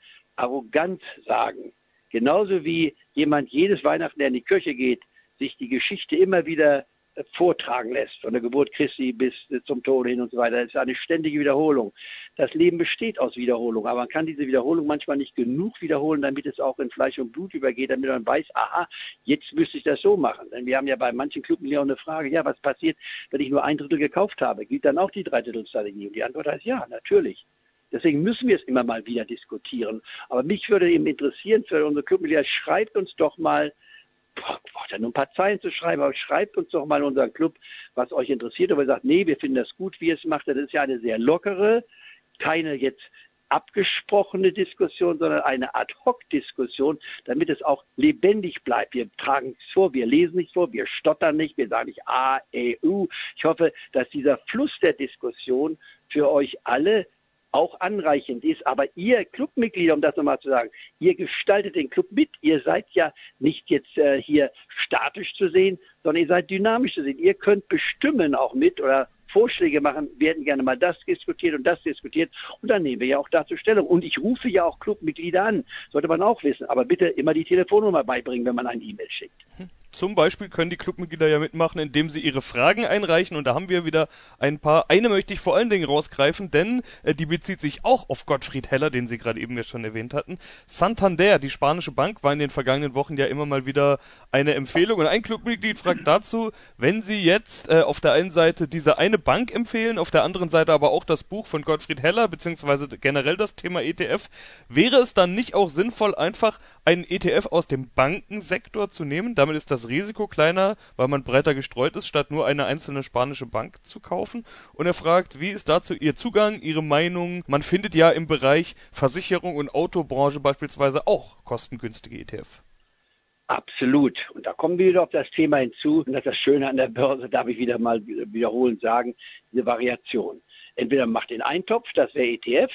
arrogant sagen. Genauso wie jemand jedes Weihnachten, der in die Kirche geht, sich die Geschichte immer wieder vortragen lässt, von der Geburt Christi bis zum Tode hin und so weiter. Das ist eine ständige Wiederholung. Das Leben besteht aus Wiederholung, aber man kann diese Wiederholung manchmal nicht genug wiederholen, damit es auch in Fleisch und Blut übergeht, damit man weiß, aha, jetzt müsste ich das so machen. Denn wir haben ja bei manchen Clubmitgliedern auch eine Frage, ja, was passiert, wenn ich nur ein Drittel gekauft habe? Gilt dann auch die Dreidrittelstrategie? Und die Antwort heißt ja, natürlich. Deswegen müssen wir es immer mal wieder diskutieren. Aber mich würde eben interessieren, für unsere Clubmitglieder, schreibt uns doch mal, braucht ja nur ein paar Zeilen zu schreiben, aber schreibt uns doch mal in unseren Club, was euch interessiert. Aber ihr sagt, nee, wir finden das gut, wie ihr es macht. Das ist ja eine sehr lockere, keine jetzt abgesprochene Diskussion, sondern eine Ad-Hoc-Diskussion, damit es auch lebendig bleibt. Wir tragen nichts vor, wir lesen nichts vor, wir stottern nicht, wir sagen nicht A, E, U. Ich hoffe, dass dieser Fluss der Diskussion für euch alle auch anreichend ist, aber ihr Clubmitglieder, um das nochmal zu sagen, ihr gestaltet den Club mit, ihr seid ja nicht jetzt äh, hier statisch zu sehen, sondern ihr seid dynamisch zu sehen. Ihr könnt bestimmen auch mit oder Vorschläge machen, wir hätten gerne mal das diskutiert und das diskutiert und dann nehmen wir ja auch dazu Stellung. Und ich rufe ja auch Clubmitglieder an, sollte man auch wissen, aber bitte immer die Telefonnummer beibringen, wenn man ein E-Mail schickt. Zum Beispiel können die Clubmitglieder ja mitmachen, indem sie ihre Fragen einreichen und da haben wir wieder ein paar. Eine möchte ich vor allen Dingen rausgreifen, denn äh, die bezieht sich auch auf Gottfried Heller, den Sie gerade eben ja schon erwähnt hatten. Santander, die spanische Bank, war in den vergangenen Wochen ja immer mal wieder eine Empfehlung und ein Clubmitglied fragt dazu, wenn Sie jetzt äh, auf der einen Seite diese eine Bank empfehlen, auf der anderen Seite aber auch das Buch von Gottfried Heller, beziehungsweise generell das Thema E T F, wäre es dann nicht auch sinnvoll, einfach einen E T F aus dem Bankensektor zu nehmen? Damit ist das Risiko kleiner, weil man breiter gestreut ist, statt nur eine einzelne spanische Bank zu kaufen. Und er fragt, wie ist dazu Ihr Zugang, Ihre Meinung? Man findet ja im Bereich Versicherung und Autobranche beispielsweise auch kostengünstige E T F. Absolut. Und da kommen wir wieder auf das Thema hinzu. Und das ist das Schöne an der Börse, darf ich wieder mal wiederholend sagen, diese Variation. Entweder man macht den Eintopf, das wäre E T F,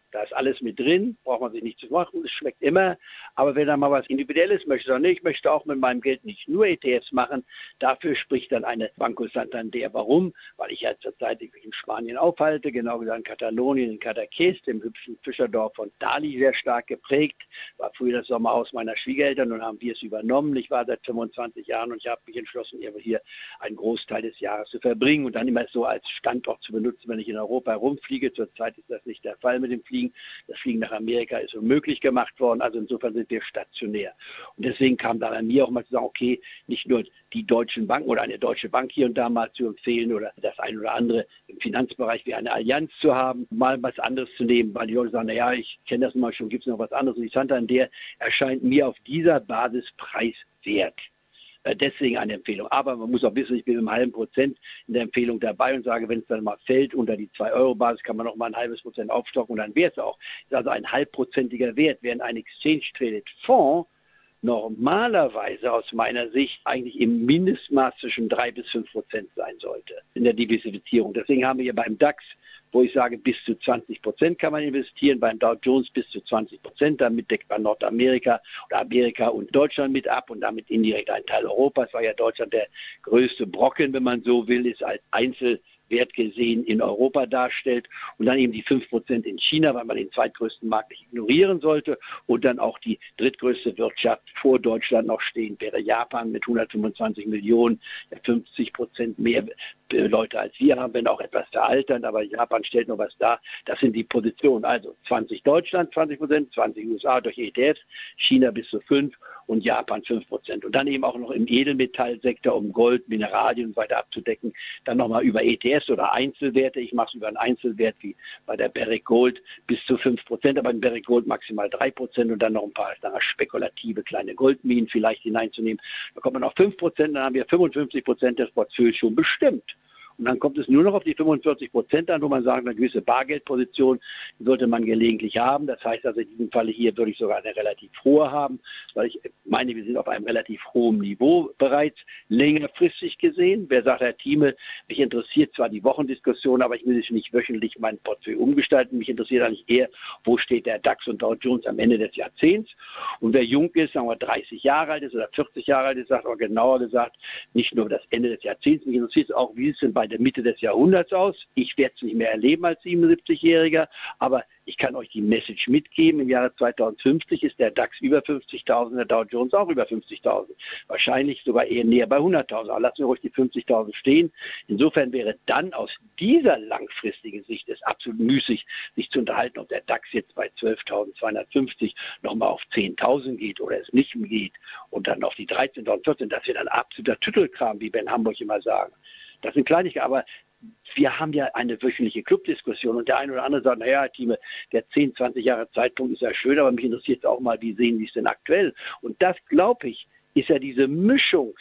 Da ist alles mit drin, braucht man sich nicht zu machen, es schmeckt immer. Aber wenn er mal was Individuelles möchte, sagen, nee, ich möchte auch mit meinem Geld nicht nur E T Fs machen, dafür spricht dann eine Banco Santander. Warum? Weil ich ja zurzeit mich in Spanien aufhalte, genau gesagt in Katalonien, in Cadaqués, dem hübschen Fischerdorf von Dali, sehr stark geprägt. War früher das Sommerhaus meiner Schwiegereltern und haben wir es übernommen. Ich war seit fünfundzwanzig Jahren und ich habe mich entschlossen, hier einen Großteil des Jahres zu verbringen und dann immer so als Standort zu benutzen, wenn ich in Europa herumfliege. Zurzeit ist das nicht der Fall mit dem Fliegen. Das Fliegen nach Amerika ist unmöglich gemacht worden, also insofern sind wir stationär. Und deswegen kam da bei mir auch mal zu sagen, okay, nicht nur die deutschen Banken oder eine deutsche Bank hier und da mal zu empfehlen oder das ein oder andere im Finanzbereich wie eine Allianz zu haben, mal was anderes zu nehmen, weil die Leute sagen, naja, ich kenne das mal schon, gibt es noch was anderes. Und die Santander erscheint mir auf dieser Basis preiswert. Deswegen eine Empfehlung. Aber man muss auch wissen, ich bin mit einem halben Prozent in der Empfehlung dabei und sage, wenn es dann mal fällt unter die zwei Euro Basis, kann man noch mal ein halbes Prozent aufstocken und dann wäre es auch. Das ist also ein halbprozentiger Wert, während ein Exchange-Traded Fonds normalerweise aus meiner Sicht eigentlich im Mindestmaß zwischen drei bis fünf Prozent sein sollte in der Diversifizierung. Deswegen haben wir hier beim DAX, wo ich sage, bis zu zwanzig Prozent kann man investieren, beim Dow Jones bis zu zwanzig Prozent, damit deckt man Nordamerika oder Amerika und Deutschland mit ab und damit indirekt ein Teil Europas, weil ja Deutschland der größte Brocken, wenn man so will, ist als Einzel Wert gesehen in Europa darstellt und dann eben die fünf Prozent in China, weil man den zweitgrößten Markt nicht ignorieren sollte und dann auch die drittgrößte Wirtschaft vor Deutschland noch stehen wäre Japan mit hundertfünfundzwanzig Millionen, fünfzig Prozent mehr Leute als wir haben, wenn auch etwas veraltern, aber Japan stellt noch was dar. Das sind die Positionen, also zwanzig Deutschland, zwanzig Prozent, zwanzig U S A durch E T Fs, China bis zu fünf und Japan fünf Prozent. Und dann eben auch noch im Edelmetallsektor, um Gold, Mineralien und so weiter abzudecken, dann nochmal über E T Fs oder Einzelwerte. Ich mache es über einen Einzelwert wie bei der Barrick Gold bis zu fünf Prozent, aber in Barrick Gold maximal drei Prozent und dann noch ein paar dann spekulative kleine Goldminen vielleicht hineinzunehmen. Da kommt man auf fünf Prozent, dann haben wir fünfundfünfzig Prozent des Portfolios schon bestimmt. Und dann kommt es nur noch auf die fünfundvierzig Prozent an, wo man sagt, eine gewisse Bargeldposition sollte man gelegentlich haben. Das heißt also in diesem Falle hier würde ich sogar eine relativ hohe haben, weil ich meine, wir sind auf einem relativ hohen Niveau bereits längerfristig gesehen. Wer sagt, Herr Thieme, mich interessiert zwar die Wochendiskussion, aber ich will nicht wöchentlich mein Portfolio umgestalten. Mich interessiert eigentlich eher, wo steht der DAX und Dow Jones am Ende des Jahrzehnts. Und wer jung ist, sagen wir dreißig Jahre alt ist oder vierzig Jahre alt ist, sagt aber genauer gesagt, nicht nur das Ende des Jahrzehnts, mich interessiert auch, wie es denn bei der Mitte des Jahrhunderts aus. Ich werde es nicht mehr erleben als siebenundsiebzigjähriger, aber ich kann euch die Message mitgeben. Im Jahre zweitausendfünfzig ist der DAX über fünfzigtausend, der Dow Jones auch über fünfzigtausend. Wahrscheinlich sogar eher näher bei hunderttausend. Aber lassen wir ruhig die fünfzigtausend stehen. Insofern wäre dann aus dieser langfristigen Sicht es absolut müßig, sich zu unterhalten, ob der DAX jetzt bei zwölftausendzweihundertfünfzig nochmal auf zehntausend geht oder es nicht geht und dann auf die dreizehntausend, vierzehntausend. Das wird ein absoluter Tüttelkram, wie wir in Hamburg immer sagen. Das sind Kleinigkeiten, aber wir haben ja eine wöchentliche Clubdiskussion und der eine oder andere sagt, naja, Thieme, der zehn, zwanzig Jahre Zeitpunkt ist ja schön, aber mich interessiert auch mal, wie sehen Sie es denn aktuell? Und das, glaube ich, ist ja diese Mischung,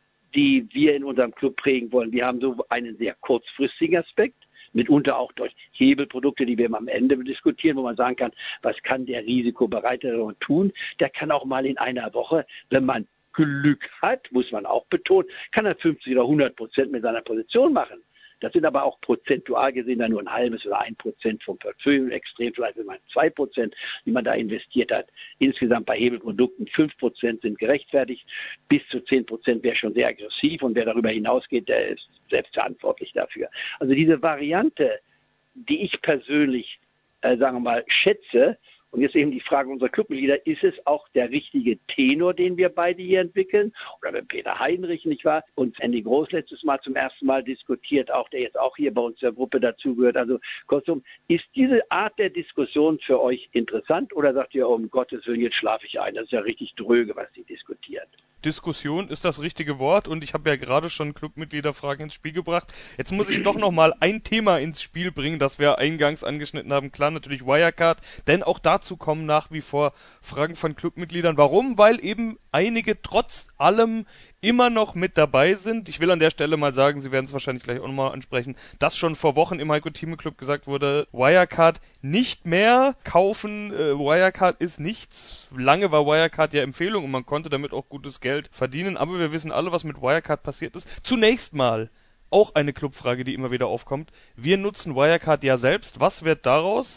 die wir in unserem Club prägen wollen. Wir haben so einen sehr kurzfristigen Aspekt, mitunter auch durch Hebelprodukte, die wir am Ende diskutieren, wo man sagen kann, was kann der Risikobereitere tun? Der kann auch mal in einer Woche, wenn man Glück hat, muss man auch betonen, kann er fünfzig oder hundert Prozent mit seiner Position machen. Das sind aber auch prozentual gesehen dann nur ein halbes oder ein Prozent vom Portfolio, extrem vielleicht wenn man zwei Prozent, die man da investiert hat. Insgesamt bei Hebelprodukten fünf Prozent sind gerechtfertigt, bis zu zehn Prozent wäre schon sehr aggressiv und wer darüber hinausgeht, der ist selbst verantwortlich dafür. Also diese Variante, die ich persönlich, äh, sagen wir mal, schätze, und jetzt eben die Frage unserer Clubmitglieder, ist es auch der richtige Tenor, den wir beide hier entwickeln? Oder wenn Peter Heinrich, nicht wahr? Und Andy Groß letztes Mal zum ersten Mal diskutiert, auch der jetzt auch hier bei uns der Gruppe dazugehört. Also kurzum, ist diese Art der Diskussion für euch interessant oder sagt ihr, um Gottes Willen, jetzt schlafe ich ein? Das ist ja richtig dröge, was Sie diskutieren. Diskussion ist das richtige Wort und ich habe ja gerade schon Clubmitgliederfragen ins Spiel gebracht. Jetzt muss ich doch nochmal ein Thema ins Spiel bringen, das wir eingangs angeschnitten haben. Klar, natürlich Wirecard, denn auch dazu kommen nach wie vor Fragen von Clubmitgliedern. Warum? Weil eben einige trotz allem immer noch mit dabei sind. Ich will an der Stelle mal sagen, Sie werden es wahrscheinlich gleich auch nochmal ansprechen, dass schon vor Wochen im Heiko Thieme Club gesagt wurde, Wirecard nicht mehr kaufen, äh, Wirecard ist nichts. Lange war Wirecard ja Empfehlung und man konnte damit auch gutes Geld verdienen, aber wir wissen alle, was mit Wirecard passiert ist. Zunächst mal auch eine Clubfrage, die immer wieder aufkommt. Wir nutzen Wirecard ja selbst. Was wird daraus?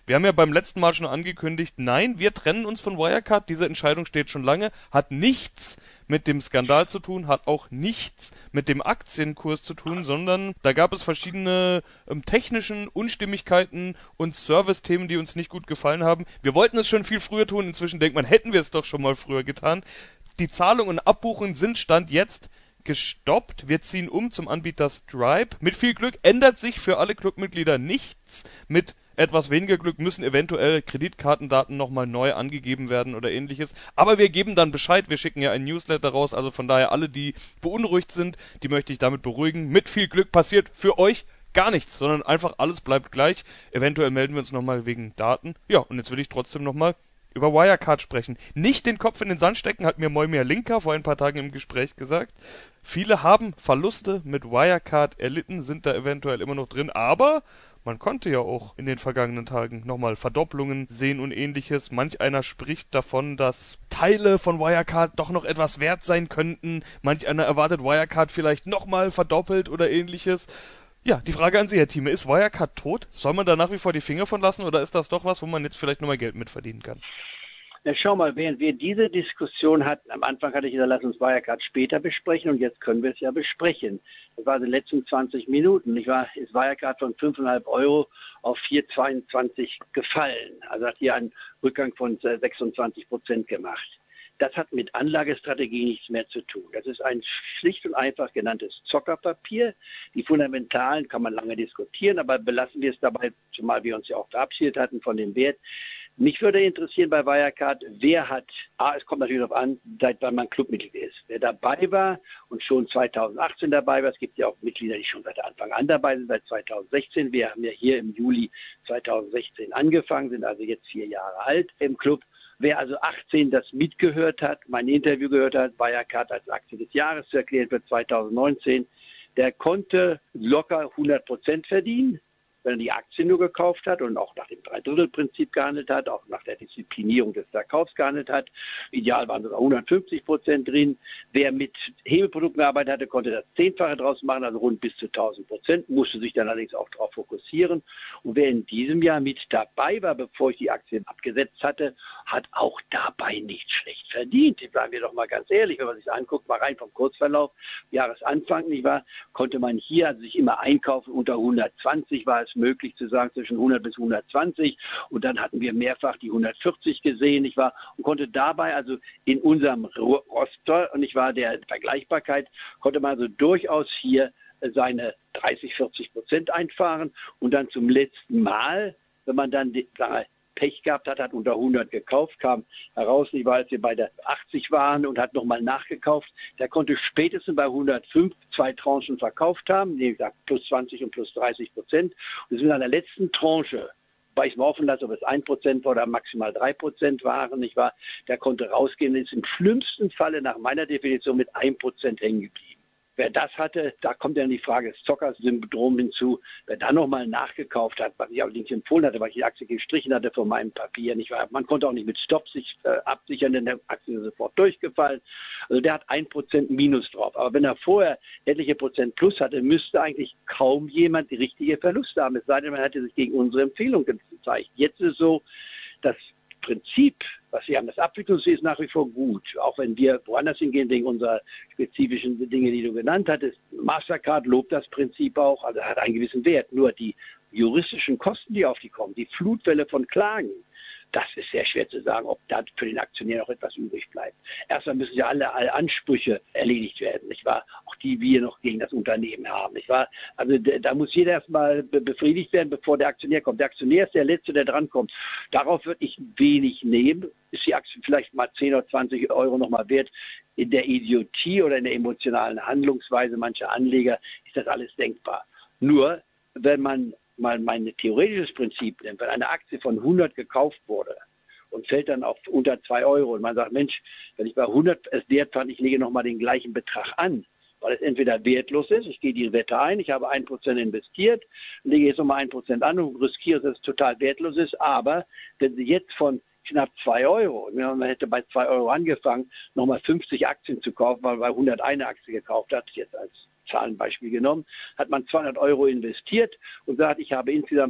Wir haben ja beim letzten Mal schon angekündigt, nein, wir trennen uns von Wirecard. Diese Entscheidung steht schon lange, hat nichts mit dem Skandal zu tun, hat auch nichts mit dem Aktienkurs zu tun, sondern da gab es verschiedene ähm, technischen Unstimmigkeiten und Service-Themen, die uns nicht gut gefallen haben. Wir wollten es schon viel früher tun, inzwischen denkt man, hätten wir es doch schon mal früher getan. Die Zahlungen und Abbuchungen sind Stand jetzt gestoppt. Wir ziehen um zum Anbieter Stripe. Mit viel Glück ändert sich für alle Clubmitglieder nichts. Mit etwas weniger Glück müssen eventuell Kreditkartendaten nochmal neu angegeben werden oder ähnliches. Aber wir geben dann Bescheid. Wir schicken ja ein Newsletter raus. Also von daher alle, die beunruhigt sind, die möchte ich damit beruhigen. Mit viel Glück passiert für euch gar nichts, sondern einfach alles bleibt gleich. Eventuell melden wir uns nochmal wegen Daten. Ja, und jetzt will ich trotzdem nochmal über Wirecard sprechen. Nicht den Kopf in den Sand stecken, hat mir Moimir Linker vor ein paar Tagen im Gespräch gesagt. Viele haben Verluste mit Wirecard erlitten, sind da eventuell immer noch drin, aber man konnte ja auch in den vergangenen Tagen nochmal Verdopplungen sehen und ähnliches. Manch einer spricht davon, dass Teile von Wirecard doch noch etwas wert sein könnten. Manch einer erwartet Wirecard vielleicht nochmal verdoppelt oder ähnliches. Ja, die Frage an Sie, Herr Thieme, ist Wirecard tot? Soll man da nach wie vor die Finger von lassen oder ist das doch was, wo man jetzt vielleicht nochmal Geld mitverdienen kann? Ja, schau mal, während wir diese Diskussion hatten, am Anfang hatte ich gesagt, lass uns Wirecard später besprechen und jetzt können wir es ja besprechen. Das war in den letzten zwanzig Minuten. Ich war, ist Wirecard von fünf Komma fünf Euro auf vier Komma zweiundzwanzig gefallen. Also hat hier einen Rückgang von sechsundzwanzig Prozent gemacht. Das hat mit Anlagestrategie nichts mehr zu tun. Das ist ein schlicht und einfach genanntes Zockerpapier. Die Fundamentalen kann man lange diskutieren, aber belassen wir es dabei, zumal wir uns ja auch verabschiedet hatten von dem Wert. Mich würde interessieren bei Wirecard, wer hat, ah, es kommt natürlich darauf an, seit wann man Clubmitglied ist. Wer dabei war und schon zweitausendachtzehn dabei war, es gibt ja auch Mitglieder, die schon seit Anfang an dabei sind, seit zweitausendsechzehn. Wir haben ja hier im Juli zweitausendsechzehn angefangen, sind also jetzt vier Jahre alt im Club. Wer also achtzehn das mitgehört hat, mein Interview gehört hat, Wirecard als Aktie des Jahres zu erklären für zweitausendneunzehn, der konnte locker hundert Prozent verdienen, wenn er die Aktien nur gekauft hat und auch nach dem Dreidrittelprinzip gehandelt hat, auch nach der Disziplinierung des Verkaufs gehandelt hat. Ideal waren sogar hundertfünfzig Prozent drin. Wer mit Hebelprodukten gearbeitet hatte, konnte das Zehnfache draus machen, also rund bis zu tausend Prozent, musste sich dann allerdings auch darauf fokussieren. Und wer in diesem Jahr mit dabei war, bevor ich die Aktien abgesetzt hatte, hat auch dabei nicht schlecht verdient. Sagen wir doch mal ganz ehrlich, wenn man sich das anguckt, mal rein vom Kurzverlauf, Jahresanfang, nicht wahr, konnte man hier also sich immer einkaufen, unter hundertzwanzig war es möglich zu sagen, zwischen hundert bis hundertzwanzig, und dann hatten wir mehrfach die hundertvierzig gesehen, nicht wahr, und konnte dabei also in unserem Roster, nicht wahr, der Vergleichbarkeit, konnte man also durchaus hier seine dreißig, vierzig Prozent einfahren und dann zum letzten Mal, wenn man dann die, sagen, Pech gehabt hat, hat unter hundert gekauft, kam heraus, nicht wahr, als wir bei der achtzig waren und hat nochmal nachgekauft. Der konnte spätestens bei hundertfünf zwei Tranchen verkauft haben, wie gesagt, plus zwanzig und plus dreißig Prozent. Und sind an der letzten Tranche, weil ich es mal offen lasse, ob es ein Prozent oder maximal drei Prozent waren, nicht wahr, der konnte rausgehen, ist im schlimmsten Falle nach meiner Definition mit ein Prozent hängen geblieben. Wer das hatte, da kommt ja die Frage des Zocker-Syndrom hinzu. Wer da nochmal nachgekauft hat, was ich allerdings empfohlen hatte, weil ich die Aktie gestrichen hatte von meinem Papier, nicht wahr? Man konnte auch nicht mit Stop sich äh, absichern, denn der Aktie ist sofort durchgefallen. Also der hat ein Prozent Minus drauf. Aber wenn er vorher etliche Prozent Plus hatte, müsste eigentlich kaum jemand die richtige Verluste haben. Es sei denn, man hätte sich gegen unsere Empfehlung gezeigt. Jetzt ist es so, dass Prinzip, was Sie haben, das Abwicklungssystem ist nach wie vor gut, auch wenn wir woanders hingehen wegen unserer spezifischen Dinge, die du genannt hattest. Mastercard lobt das Prinzip auch, also hat einen gewissen Wert. Nur die juristischen Kosten, die auf die kommen, die Flutwelle von Klagen, das ist sehr schwer zu sagen, ob da für den Aktionär noch etwas übrig bleibt. Erstmal müssen ja alle, alle Ansprüche erledigt werden, nicht wahr? Auch die wir noch gegen das Unternehmen haben, nicht wahr? Also da muss jeder erstmal befriedigt werden, bevor der Aktionär kommt. Der Aktionär ist der Letzte, der drankommt. Darauf würde ich wenig nehmen. Ist die Aktie vielleicht mal zehn oder zwanzig Euro nochmal wert? In der Idiotie oder in der emotionalen Handlungsweise mancher Anleger ist das alles denkbar. Nur, wenn man mal mein theoretisches Prinzip nimmt, wenn eine Aktie von hundert gekauft wurde und fällt dann auf unter zwei Euro und man sagt, Mensch, wenn ich bei hundert es wert fand, ich lege nochmal den gleichen Betrag an, weil es entweder wertlos ist, ich gehe die Wette ein, ich habe ein Prozent investiert, lege jetzt nochmal ein Prozent an und riskiere, dass es total wertlos ist, aber wenn Sie jetzt von knapp zwei Euro, man hätte bei zwei Euro angefangen, nochmal fünfzig Aktien zu kaufen, weil man bei hundert eine Aktie gekauft hat, jetzt als Zahlenbeispiel genommen, hat man zweihundert Euro investiert und sagt, ich habe insgesamt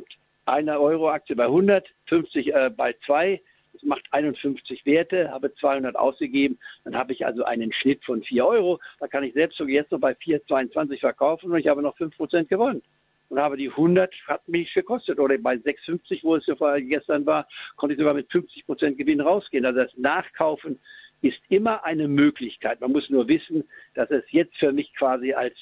eine Euro-Aktie bei hundert, fünfzig äh, bei zwei. Das macht einundfünfzig Werte, habe zweihundert ausgegeben. Dann habe ich also einen Schnitt von vier Euro. Da kann ich selbst sogar jetzt noch bei vier Komma zweiundzwanzig verkaufen und ich habe noch fünf Prozent gewonnen. Und habe die hundert, hat mich gekostet. Oder bei sechs Komma fünfzig, wo es ja vorher gestern war, konnte ich sogar mit fünfzig Prozent Gewinn rausgehen. Also das Nachkaufen ist immer eine Möglichkeit. Man muss nur wissen, dass es jetzt für mich quasi als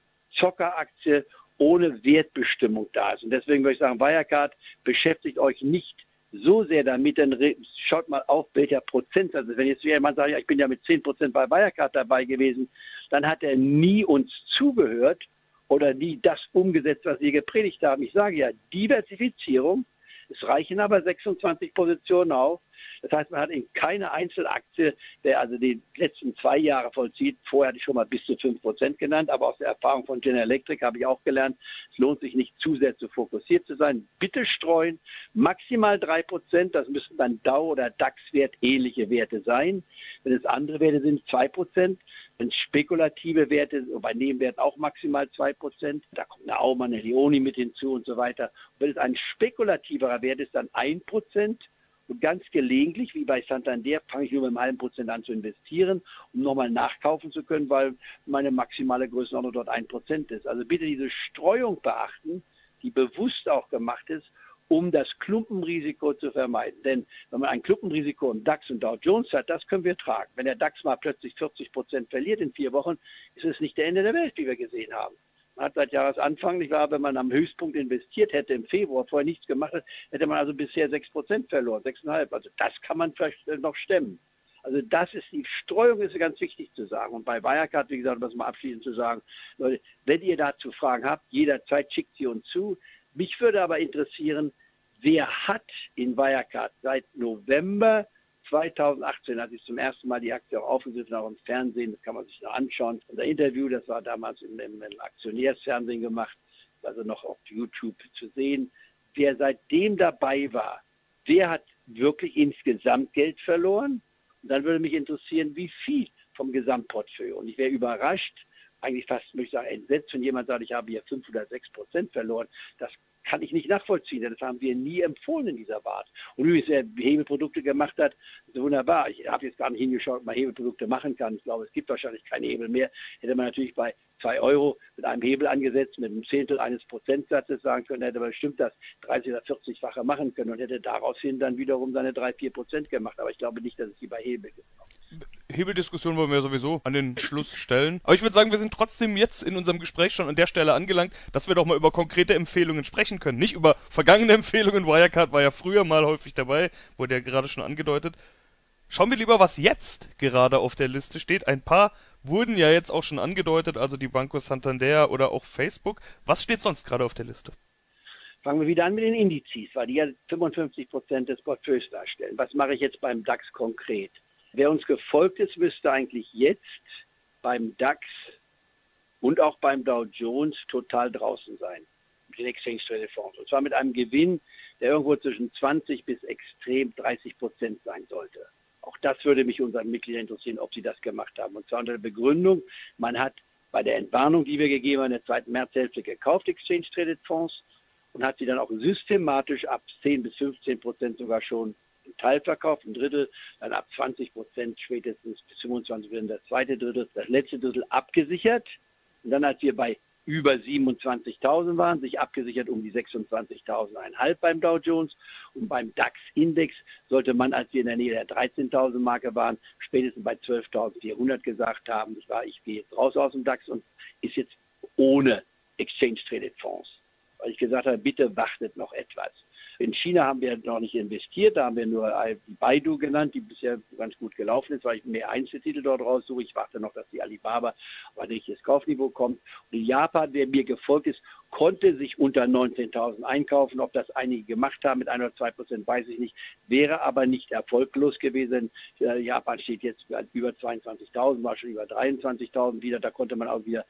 Zockeraktie ohne Wertbestimmung da ist. Und deswegen würde ich sagen, Wirecard, beschäftigt euch nicht so sehr damit, dann schaut mal auf, welcher Prozentsatz ist. Wenn jetzt jemand sagt, ja, ich bin ja mit zehn Prozent bei Wirecard dabei gewesen, dann hat er nie uns zugehört oder nie das umgesetzt, was wir gepredigt haben. Ich sage ja, Diversifizierung, es reichen aber sechsundzwanzig Positionen auf. Das heißt, man hat in keine Einzelaktie, der also die letzten zwei Jahre vollzieht, vorher hatte ich schon mal bis zu fünf Prozent genannt, aber aus der Erfahrung von General Electric habe ich auch gelernt, es lohnt sich nicht zu sehr zu fokussiert zu sein. Bitte streuen, maximal drei Prozent, das müssen dann Dow- oder DAX-Wert ähnliche Werte sein. Wenn es andere Werte sind, zwei Prozent. Wenn es spekulative Werte, bei Nebenwerten auch maximal zwei Prozent, da kommt eine Aumann, eine Leoni mit hinzu und so weiter. Und wenn es ein spekulativerer Wert ist, dann ein Prozent. Und ganz gelegentlich, wie bei Santander, fange ich nur mit einem halben Prozent an zu investieren, um nochmal nachkaufen zu können, weil meine maximale Größenordnung dort ein Prozent ist. Also bitte diese Streuung beachten, die bewusst auch gemacht ist, um das Klumpenrisiko zu vermeiden. Denn wenn man ein Klumpenrisiko im DAX und Dow Jones hat, das können wir tragen. Wenn der DAX mal plötzlich vierzig Prozent verliert in vier Wochen, ist es nicht der Ende der Welt, wie wir gesehen haben. Man hat seit Jahresanfang, nicht wahr, wenn man am Höchstpunkt investiert hätte im Februar, vorher nichts gemacht hat, hätte man also bisher sechs Prozent verloren, sechs Komma fünf. Also das kann man vielleicht noch stemmen. Also das ist die Streuung, ist ganz wichtig zu sagen. Und bei Wirecard, wie gesagt, um das mal abschließend zu sagen, Leute, wenn ihr dazu Fragen habt, jederzeit schickt sie uns zu. Mich würde aber interessieren, wer hat in Wirecard seit November zweitausendachtzehn, als ich zum ersten Mal die Aktie auch aufgesetzt habe, auch im Fernsehen, das kann man sich noch anschauen. Unser Interview, das war damals im, im, im Aktionärsfernsehen gemacht, also noch auf YouTube zu sehen. Wer seitdem dabei war, wer hat wirklich insgesamt Geld verloren? Und dann würde mich interessieren, wie viel vom Gesamtportfolio. Und ich wäre überrascht, eigentlich fast, möchte ich sagen, entsetzt, wenn jemand sagt, ich habe hier fünf oder sechs Prozent verloren. Das kann ich nicht nachvollziehen, denn das haben wir nie empfohlen in dieser Art. Und übrigens, wer Hebelprodukte gemacht hat, ist wunderbar. Ich habe jetzt gar nicht hingeschaut, ob man Hebelprodukte machen kann. Ich glaube, es gibt wahrscheinlich keine Hebel mehr. Hätte man natürlich bei zwei Euro mit einem Hebel angesetzt, mit einem Zehntel eines Prozentsatzes sagen können, hätte man bestimmt das dreißig- oder vierzigfache machen können und hätte daraufhin dann wiederum seine drei, vier Prozent gemacht. Aber ich glaube nicht, dass es die bei Hebel gibt. Hebeldiskussion wollen wir sowieso an den Schluss stellen. Aber ich würde sagen, wir sind trotzdem jetzt in unserem Gespräch schon an der Stelle angelangt, dass wir doch mal über konkrete Empfehlungen sprechen können. Nicht über vergangene Empfehlungen. Wirecard war ja früher mal häufig dabei, wurde ja gerade schon angedeutet. Schauen wir lieber, was jetzt gerade auf der Liste steht. Ein paar wurden ja jetzt auch schon angedeutet, also die Banco Santander oder auch Facebook. Was steht sonst gerade auf der Liste? Fangen wir wieder an mit den Indizes, weil die ja fünfundfünfzig Prozent des Portfolios darstellen. Was mache ich jetzt beim DAX konkret? Wer uns gefolgt ist, müsste eigentlich jetzt beim DAX und auch beim Dow Jones total draußen sein, mit den Exchange Traded Fonds. Und zwar mit einem Gewinn, der irgendwo zwischen zwanzig bis extrem dreißig Prozent sein sollte. Auch das würde mich unseren Mitgliedern interessieren, ob sie das gemacht haben. Und zwar unter der Begründung, man hat bei der Entwarnung, die wir gegeben haben, in der zweiten Märzhälfte gekauft, Exchange Traded Fonds, und hat sie dann auch systematisch ab zehn bis fünfzehn Prozent sogar schon ein Teil verkauft, ein Drittel, dann ab zwanzig Prozent spätestens bis fünfundzwanzig Prozent das zweite Drittel, das letzte Drittel abgesichert. Und dann, als wir bei über siebenundzwanzigtausend waren, sich abgesichert um die sechsundzwanzigtausendfünfhundert beim Dow Jones. Und beim DAX-Index sollte man, als wir in der Nähe der dreizehntausend Marke waren, spätestens bei zwölftausendvierhundert gesagt haben, ich, war, ich gehe jetzt raus aus dem DAX und ist jetzt ohne Exchange Traded Fonds. Weil ich gesagt habe, bitte wartet noch etwas. In China haben wir noch nicht investiert, da haben wir nur die Baidu genannt, die bisher ganz gut gelaufen ist, weil ich mehr Einzeltitel dort raussuche. Ich warte noch, dass die Alibaba auf ein richtiges Kaufniveau kommt. Und in Japan, wer mir gefolgt ist, konnte sich unter neunzehntausend einkaufen. Ob das einige gemacht haben mit ein oder zwei Prozent, weiß ich nicht, wäre aber nicht erfolglos gewesen. Japan steht jetzt über zweiundzwanzigtausend, war schon über dreiundzwanzigtausend wieder, da konnte man auch wieder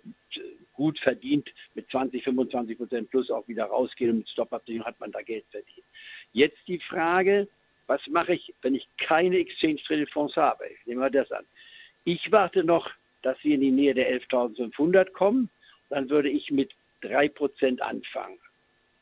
gut verdient mit zwanzig, fünfundzwanzig Prozent plus auch wieder rausgehen und mit Stop-Absicherung hat man da Geld verdient. Jetzt die Frage, was mache ich, wenn ich keine Exchange-Traded Fonds habe? Ich nehme mal das an. Ich warte noch, dass wir in die Nähe der elftausendfünfhundert kommen, dann würde ich mit drei Prozent anfangen.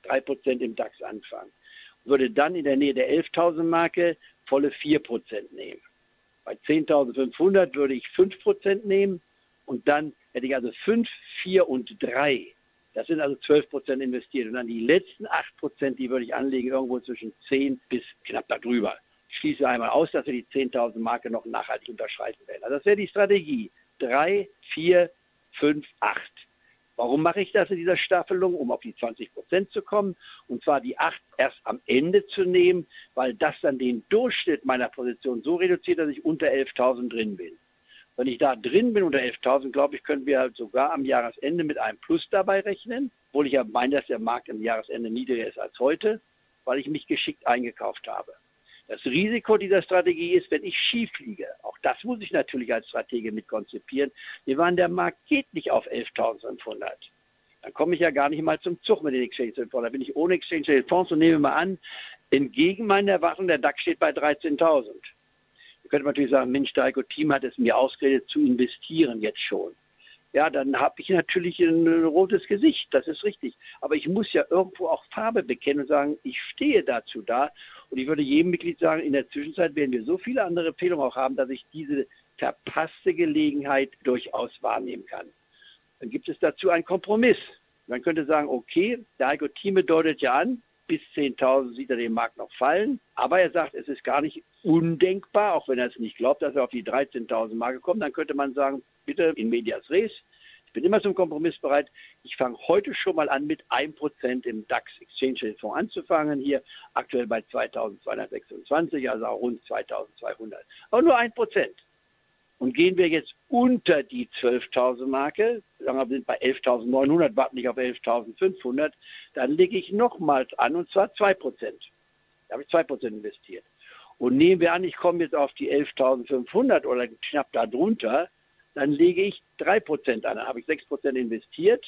drei Prozent im DAX anfangen. Würde dann in der Nähe der elftausend Marke volle vier Prozent nehmen. Bei zehntausendfünfhundert würde ich fünf Prozent nehmen und dann hätte ich also fünf, vier und drei. Das sind also zwölf Prozent investiert. Und dann die letzten acht Prozent, die würde ich anlegen irgendwo zwischen zehn bis knapp darüber. Ich schließe einmal aus, dass wir die zehntausend Marke noch nachhaltig unterschreiten werden. Also das wäre die Strategie. drei, vier, fünf, acht. Warum mache ich das in dieser Staffelung? Um auf die zwanzig Prozent zu kommen. Und zwar die acht erst am Ende zu nehmen, weil das dann den Durchschnitt meiner Position so reduziert, dass ich unter elftausend drin bin. Wenn ich da drin bin unter elftausend, glaube ich, können wir sogar am Jahresende mit einem Plus dabei rechnen. Obwohl ich ja meine, dass der Markt am Jahresende niedriger ist als heute, weil ich mich geschickt eingekauft habe. Das Risiko dieser Strategie ist, wenn ich schief liege, auch das muss ich natürlich als Stratege mit konzipieren, wir waren, der Markt geht nicht auf elftausendfünfhundert. Dann komme ich ja gar nicht mal zum Zug mit den Exchange-Fonds. Da bin ich ohne Exchange-Fonds und nehme mal an, entgegen meiner Erwartung, der DAX steht bei dreizehntausend. Da könnte man natürlich sagen, Mensch, der Heiko Thieme hat es mir ausgeredet, zu investieren jetzt schon. Ja, dann habe ich natürlich ein rotes Gesicht, das ist richtig. Aber ich muss ja irgendwo auch Farbe bekennen und sagen, ich stehe dazu da. Und ich würde jedem Mitglied sagen, in der Zwischenzeit werden wir so viele andere Empfehlungen auch haben, dass ich diese verpasste Gelegenheit durchaus wahrnehmen kann. Dann gibt es dazu einen Kompromiss. Man könnte sagen, okay, der Heiko Thieme deutet ja an, bis zehntausend sieht er den Markt noch fallen. Aber er sagt, es ist gar nicht undenkbar, auch wenn er es nicht glaubt, dass er auf die dreizehntausend Marke kommt. Dann könnte man sagen, bitte in medias res. Ich bin immer zum Kompromiss bereit. Ich fange heute schon mal an, mit ein Prozent im DAX Exchange Fonds anzufangen. Hier aktuell bei zweitausendzweihundertsechsundzwanzig, also auch rund zweitausendzweihundert. Aber nur ein Prozent. Und gehen wir jetzt unter die zwölftausend Marke, sagen wir, wir sind bei elftausendneunhundert, warten nicht auf elftausendfünfhundert, dann lege ich nochmals an, und zwar zwei Prozent. Da habe ich zwei Prozent investiert. Und nehmen wir an, ich komme jetzt auf die elftausendfünfhundert oder knapp darunter, dann lege ich drei Prozent an. Dann habe ich sechs Prozent investiert,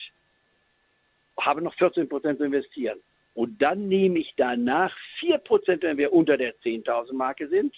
habe noch vierzehn Prozent zu investieren. Und dann nehme ich danach vier Prozent, wenn wir unter der zehntausend Marke sind.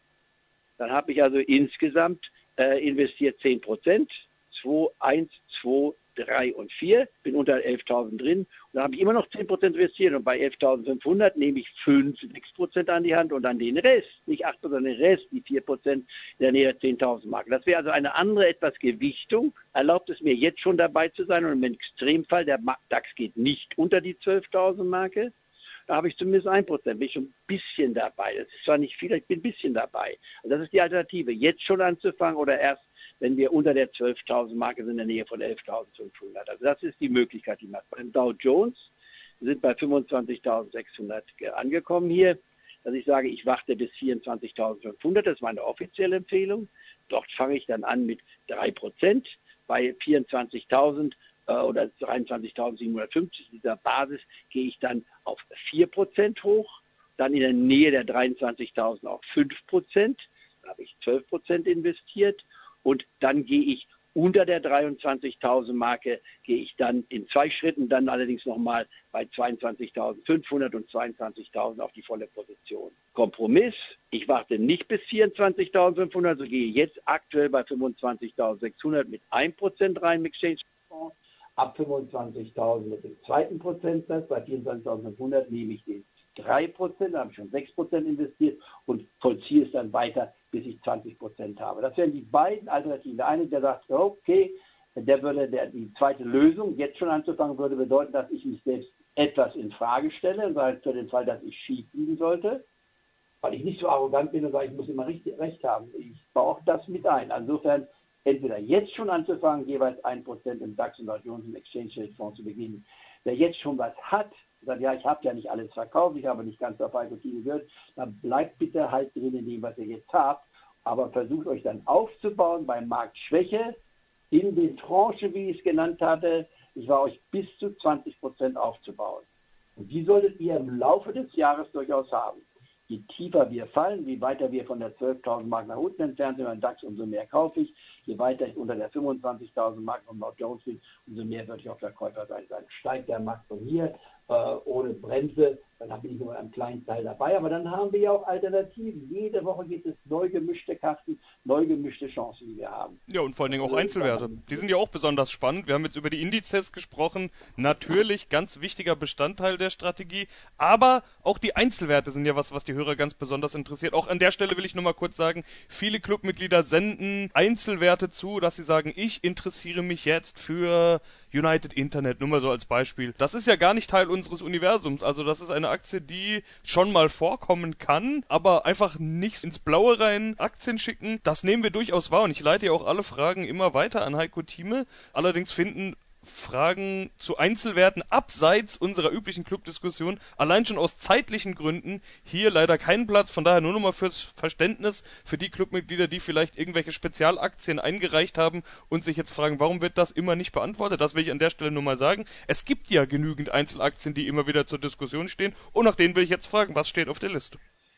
Dann habe ich also insgesamt äh, investiert zehn Prozent, zwei, eins, zwei, drei und vier, bin unter elftausend drin. Und dann habe ich immer noch zehn Prozent investiert. Und bei elftausendfünfhundert nehme ich fünf, sechs Prozent an die Hand und dann den Rest, nicht acht Prozent, den Rest, die vier Prozent in der Nähe der zehntausend Marke. Das wäre also eine andere etwas Gewichtung. Erlaubt es mir jetzt schon dabei zu sein. Und im Extremfall, der DAX geht nicht unter die zwölftausend Marke. Da habe ich zumindest ein Prozent, bin ich schon ein bisschen dabei. Das ist zwar nicht viel, ich bin ein bisschen dabei. Also das ist die Alternative, jetzt schon anzufangen oder erst, wenn wir unter der zwölftausend Marke sind, in der Nähe von elftausendfünfhundert. Also das ist die Möglichkeit, die man hat. Beim Dow Jones, wir sind bei fünfundzwanzigtausendsechshundert angekommen hier, dass ich sage, ich warte bis vierundzwanzigtausendfünfhundert, das ist meine offizielle Empfehlung. Dort fange ich dann an mit drei Prozent, bei vierundzwanzigtausend oder dreiundzwanzigtausendsiebenhundertfünfzig, dieser Basis, gehe ich dann auf vier Prozent hoch, dann in der Nähe der dreiundzwanzigtausend auf fünf Prozent, da habe ich zwölf Prozent investiert und dann gehe ich unter der dreiundzwanzigtausend Marke, gehe ich dann in zwei Schritten, dann allerdings nochmal bei zweiundzwanzigtausendfünfhundert und zweiundzwanzigtausend auf die volle Position. Kompromiss, ich warte nicht bis vierundzwanzigtausendfünfhundert, so gehe jetzt aktuell bei fünfundzwanzigtausendsechshundert mit ein Prozent rein im Exchange-Fonds. Ab fünfundzwanzigtausend mit dem zweiten Prozentsatz, bei vierundzwanzigtausendfünfhundert nehme ich den drei Prozent, da habe ich schon sechs Prozent investiert und vollziehe es dann weiter, bis ich zwanzig Prozent habe. Das wären die beiden Alternativen. Der eine, der sagt, okay, der würde, der, die zweite Lösung, jetzt schon anzufangen, würde bedeuten, dass ich mich selbst etwas in Frage stelle, weil für den Fall, dass ich schief liegen sollte, weil ich nicht so arrogant bin und sage, ich muss immer richtig, recht haben. Ich baue auch das mit ein. Insofern entweder jetzt schon anzufangen, jeweils ein Prozent im DAX und Dow Jones im Exchange-Fonds zu beginnen. Wer jetzt schon was hat, sagt, ja, ich habe ja nicht alles verkauft, ich habe nicht ganz auf Heiko Thieme gehört, dann bleibt bitte halt drin in dem, was ihr jetzt habt, aber versucht euch dann aufzubauen bei Marktschwäche in den Tranchen, wie ich es genannt hatte. Ich war euch bis zu zwanzig Prozent aufzubauen. Und die solltet ihr im Laufe des Jahres durchaus haben. Je tiefer wir fallen, je weiter wir von der zwölftausend Mark nach unten entfernt sind beim DAX, umso mehr kaufe ich. Je weiter ich unter der fünfundzwanzigtausend Mark vom Dow Jones bin, umso mehr würde ich auf der Käuferseite sein. Steigt der Markt von hier äh, ohne Bremse, Dann bin ich nur einem kleinen Teil dabei, aber dann haben wir ja auch Alternativen. Jede Woche gibt es neu gemischte Karten, neu gemischte Chancen, die wir haben. Ja, und vor allen Dingen auch Einzelwerte. Die sind ja auch besonders spannend. Wir haben jetzt über die Indizes gesprochen. Natürlich ganz wichtiger Bestandteil der Strategie. Aber auch die Einzelwerte sind ja was, was die Hörer ganz besonders interessiert. Auch an der Stelle will ich nur mal kurz sagen, viele Clubmitglieder senden Einzelwerte zu, dass sie sagen, ich interessiere mich jetzt für United Internet, nur mal so als Beispiel. Das ist ja gar nicht Teil unseres Universums. Also das ist eine Aktie, die schon mal vorkommen kann, aber einfach nicht ins Blaue rein Aktien schicken. Das nehmen wir durchaus wahr und ich leite ja auch alle Fragen immer weiter an Heiko Thieme. Allerdings finden Fragen zu Einzelwerten abseits unserer üblichen Clubdiskussion, allein schon aus zeitlichen Gründen, hier leider keinen Platz. Von daher nur nochmal fürs Verständnis für die Clubmitglieder, die vielleicht irgendwelche Spezialaktien eingereicht haben und sich jetzt fragen, warum wird das immer nicht beantwortet? Das will ich an der Stelle nur mal sagen. Es gibt ja genügend Einzelaktien, die immer wieder zur Diskussion stehen und nach denen will ich jetzt fragen, was steht auf der Liste?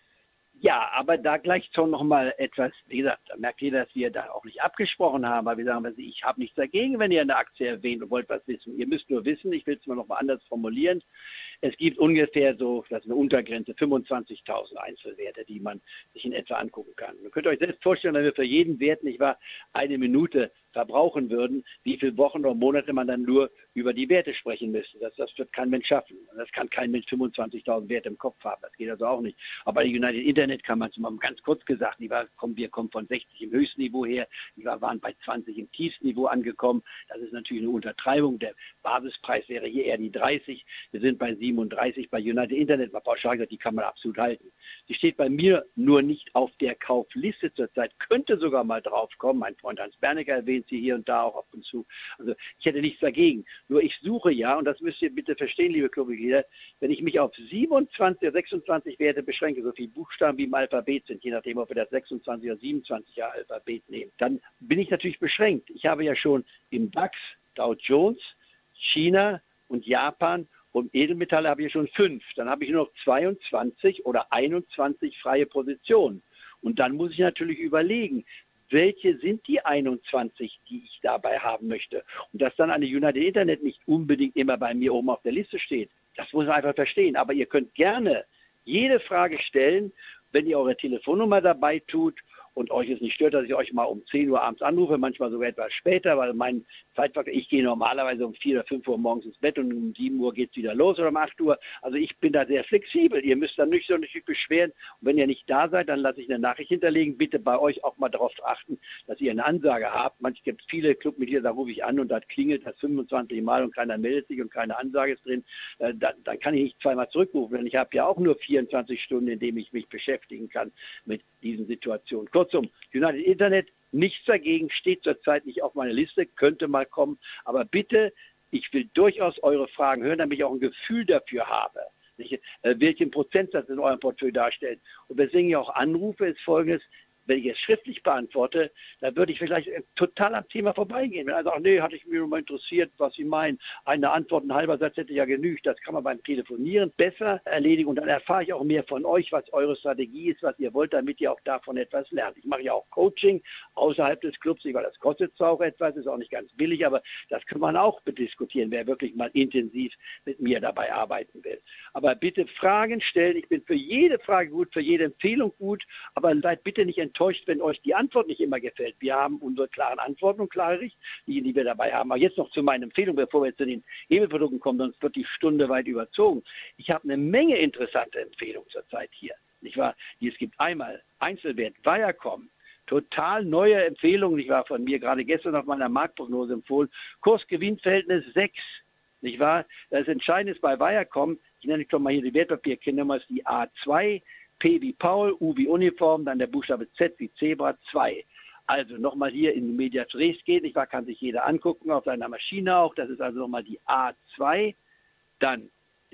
Ja, aber da gleich schon nochmal etwas, wie gesagt, da merkt ihr, dass wir da auch nicht abgesprochen haben, weil wir sagen, ich habe nichts dagegen, wenn ihr eine Aktie erwähnt und wollt was wissen. Ihr müsst nur wissen, ich will es mal nochmal anders formulieren, es gibt ungefähr so, das ist eine Untergrenze, fünfundzwanzigtausend Einzelwerte, die man sich in etwa angucken kann. Ihr könnt euch selbst vorstellen, wenn wir für jeden Wert, nicht wahr, eine Minute verbrauchen würden, wie viele Wochen oder Monate man dann nur über die Werte sprechen müsste. Das, das wird kein Mensch schaffen. Das kann kein Mensch fünfundzwanzigtausend Werte im Kopf haben. Das geht also auch nicht. Aber bei United Internet kann man es mal ganz kurz gesagt, die war, kommen, wir kommen von sechzig im Höchstniveau her, die war, waren bei zwanzig im Tiefstniveau angekommen. Das ist natürlich eine Untertreibung. Der Basispreis wäre hier eher die dreißig. Wir sind bei siebenunddreißig bei United Internet. Mal pauschal gesagt, die kann man absolut halten. Sie steht bei mir nur nicht auf der Kaufliste zurzeit, könnte sogar mal draufkommen. Mein Freund Hans Bernecker erwähnt sie hier und da auch ab und zu. Also ich hätte nichts dagegen. Nur ich suche ja, und das müsst ihr bitte verstehen, liebe Clubmitglieder, wenn ich mich auf siebenundzwanzig oder sechsundzwanzig Werte beschränke, so viele Buchstaben wie im Alphabet sind, je nachdem, ob wir das sechsundzwanzig oder siebenundzwanzig Alphabet nehmen, dann bin ich natürlich beschränkt. Ich habe ja schon im DAX, Dow Jones, China und Japan und Edelmetalle habe ich schon fünf. Dann habe ich nur noch zweiundzwanzig oder einundzwanzig freie Positionen. Und dann muss ich natürlich überlegen, welche sind die einundzwanzig, die ich dabei haben möchte. Und dass dann eine United Internet nicht unbedingt immer bei mir oben auf der Liste steht, das muss man einfach verstehen. Aber ihr könnt gerne jede Frage stellen, wenn ihr eure Telefonnummer dabei tut und euch es nicht stört, dass ich euch mal um zehn Uhr abends anrufe, manchmal sogar etwas später, weil mein Zeitfaktor, ich gehe normalerweise um vier oder fünf Uhr morgens ins Bett und um sieben Uhr geht es wieder los oder um acht Uhr. Also ich bin da sehr flexibel. Ihr müsst dann nicht so nicht beschweren. Und wenn ihr nicht da seid, dann lasse ich eine Nachricht hinterlegen. Bitte bei euch auch mal darauf achten, dass ihr eine Ansage habt. Manchmal gibt es viele Clubmitglieder, da rufe ich an und da klingelt das fünfundzwanzig Mal und keiner meldet sich und keine Ansage ist drin. Äh, dann, dann kann ich nicht zweimal zurückrufen, denn ich habe ja auch nur vierundzwanzig Stunden, in denen ich mich beschäftigen kann mit diesen Situationen. Kurzum, United Internet, nichts dagegen, steht zurzeit nicht auf meiner Liste, könnte mal kommen, aber bitte, ich will durchaus eure Fragen hören, damit ich auch ein Gefühl dafür habe, nicht, äh, welchen Prozentsatz in eurem Portfolio darstellt. Und weswegen ich auch anrufe, ist folgendes: Wenn ich es schriftlich beantworte, dann würde ich vielleicht total am Thema vorbeigehen. Wenn er sagt, nee, hatte ich mich nur mal interessiert, was Sie meinen. Eine Antwort, ein halber Satz hätte ja genügt. Das kann man beim Telefonieren besser erledigen. Und dann erfahre ich auch mehr von euch, was eure Strategie ist, was ihr wollt, damit ihr auch davon etwas lernt. Ich mache ja auch Coaching außerhalb des Clubs, weil das kostet zwar auch etwas, ist auch nicht ganz billig, aber das kann man auch bediskutieren, wer wirklich mal intensiv mit mir dabei arbeiten will. Aber bitte Fragen stellen. Ich bin für jede Frage gut, für jede Empfehlung gut, aber seid bitte nicht enttäuscht, enttäuscht, wenn euch die Antwort nicht immer gefällt. Wir haben unsere klaren Antworten und klare Richtlinien, die wir dabei haben. Aber jetzt noch zu meinen Empfehlungen, bevor wir jetzt zu den Hebelprodukten kommen, sonst wird die Stunde weit überzogen. Ich habe eine Menge interessante Empfehlungen zurzeit hier. Nicht wahr? Es gibt einmal Einzelwert Viacom, total neue Empfehlungen, nicht wahr, von mir gerade gestern auf meiner Marktprognose empfohlen. Kurs-Gewinn-Verhältnis sechs, nicht wahr? Das Entscheidende ist bei Viacom, ich nenne doch mal hier die Wertpapierkennummer, ist die A zwei, P wie Paul, U wie Uniform, dann der Buchstabe Z wie Zebra zwei. Also nochmal hier in Medias Res geht, nicht wahr, kann sich jeder angucken, auf seiner Maschine auch. Das ist also nochmal die A zwei, dann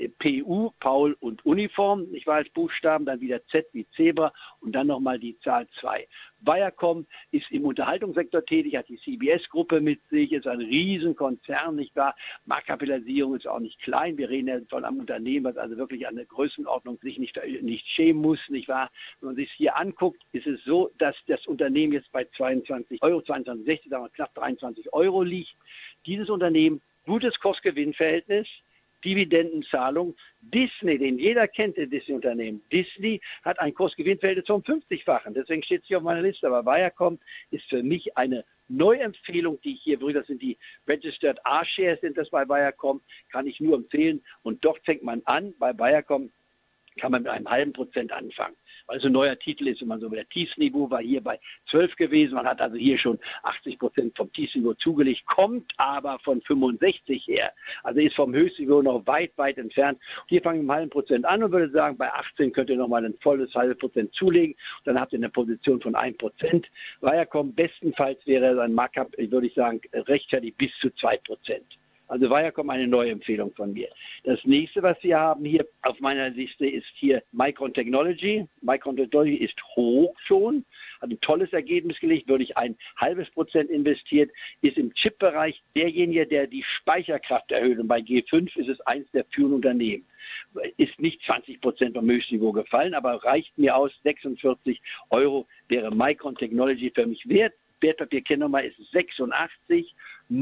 P U, Paul und Uniform, nicht wahr, als Buchstaben, dann wieder Z wie Zebra und dann nochmal die Zahl zwei. Viacom ist im Unterhaltungssektor tätig, hat die C B S-Gruppe mit sich, ist ein Riesenkonzern, nicht wahr? Marktkapitalisierung ist auch nicht klein. Wir reden ja von einem Unternehmen, was also wirklich an der Größenordnung sich nicht, nicht schämen muss, nicht wahr? Wenn man sich hier anguckt, ist es so, dass das Unternehmen jetzt bei zweiundzwanzig Euro, zweiundzwanzig sechzig, sagen wir knapp dreiundzwanzig Euro liegt. Dieses Unternehmen, gutes Kurs-Gewinn-Verhältnis, Dividendenzahlung. Disney, den jeder kennt, das Disney-Unternehmen. Disney hat ein Kursgewinnverhältnis vom fünfzigfachen. Deswegen steht es hier auf meiner Liste. Aber Viacom ist für mich eine Neuempfehlung, die ich hier bringe. Das sind die Registered A-Shares, sind das bei Viacom. Kann ich nur empfehlen. Und dort fängt man an, bei Viacom kann man mit einem halben Prozent anfangen. Weil es ein neuer Titel ist, wenn man so, der Tiefsniveau war hier bei zwölf gewesen, man hat also hier schon achtzig Prozent vom Tiefsniveau zugelegt, kommt aber von fünfundsechzig her. Also ist vom Höchstniveau noch weit, weit entfernt. Hier fange ich mit einem halben Prozent an und würde sagen, bei achtzehn könnt ihr nochmal ein volles halbes Prozent zulegen. Dann habt ihr eine Position von ein Prozent. Viacom bestenfalls wäre sein Markup, würde ich sagen, rechtzeitig bis zu zwei Prozent. Also Viacom eine neue Empfehlung von mir. Das nächste, was wir haben hier auf meiner Liste, ist hier Micron Technology. Micron Technology ist hoch schon, hat ein tolles Ergebnis gelegt, würde ich ein halbes Prozent investiert, ist im Chip-Bereich derjenige, der die Speicherkraft erhöht. Und bei G fünf ist es eins der führenden Unternehmen. Ist nicht zwanzig Prozent vom Höchstniveau gefallen, aber reicht mir aus. sechsundvierzig Euro wäre Micron Technology für mich wert. Wertpapierkennnummer ist sechsundachtzig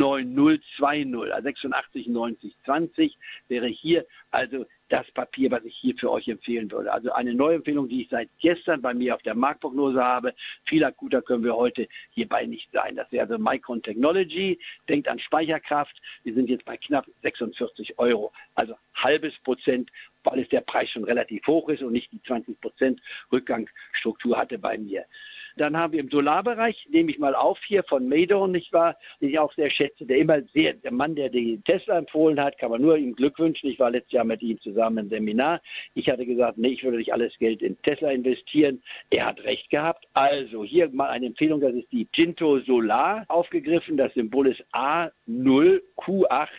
neunzig zwanzig, also sechsundachtzig neunzig zwanzig wäre hier also das Papier, was ich hier für euch empfehlen würde. Also eine Neuempfehlung, die ich seit gestern bei mir auf der Marktprognose habe. Viel akuter können wir heute hierbei nicht sein. Das wäre also Micron Technology. Denkt an Speicherkraft. Wir sind jetzt bei knapp sechsundvierzig Euro. Also halbes Prozent, weil es der Preis schon relativ hoch ist und nicht die zwanzig Prozent Rückgangsstruktur hatte bei mir. Dann haben wir im Solarbereich, nehme ich mal auf hier von Maydon, nicht wahr, den ich auch sehr schätze, der immer sehr, der Mann, der den Tesla empfohlen hat, kann man nur ihm Glück wünschen. Ich war letztes Jahr mit ihm zusammen im Seminar. Ich hatte gesagt, nee, ich würde nicht alles Geld in Tesla investieren. Er hat recht gehabt. Also hier mal eine Empfehlung, das ist die Jinto Solar aufgegriffen. Das Symbol ist A null Q acht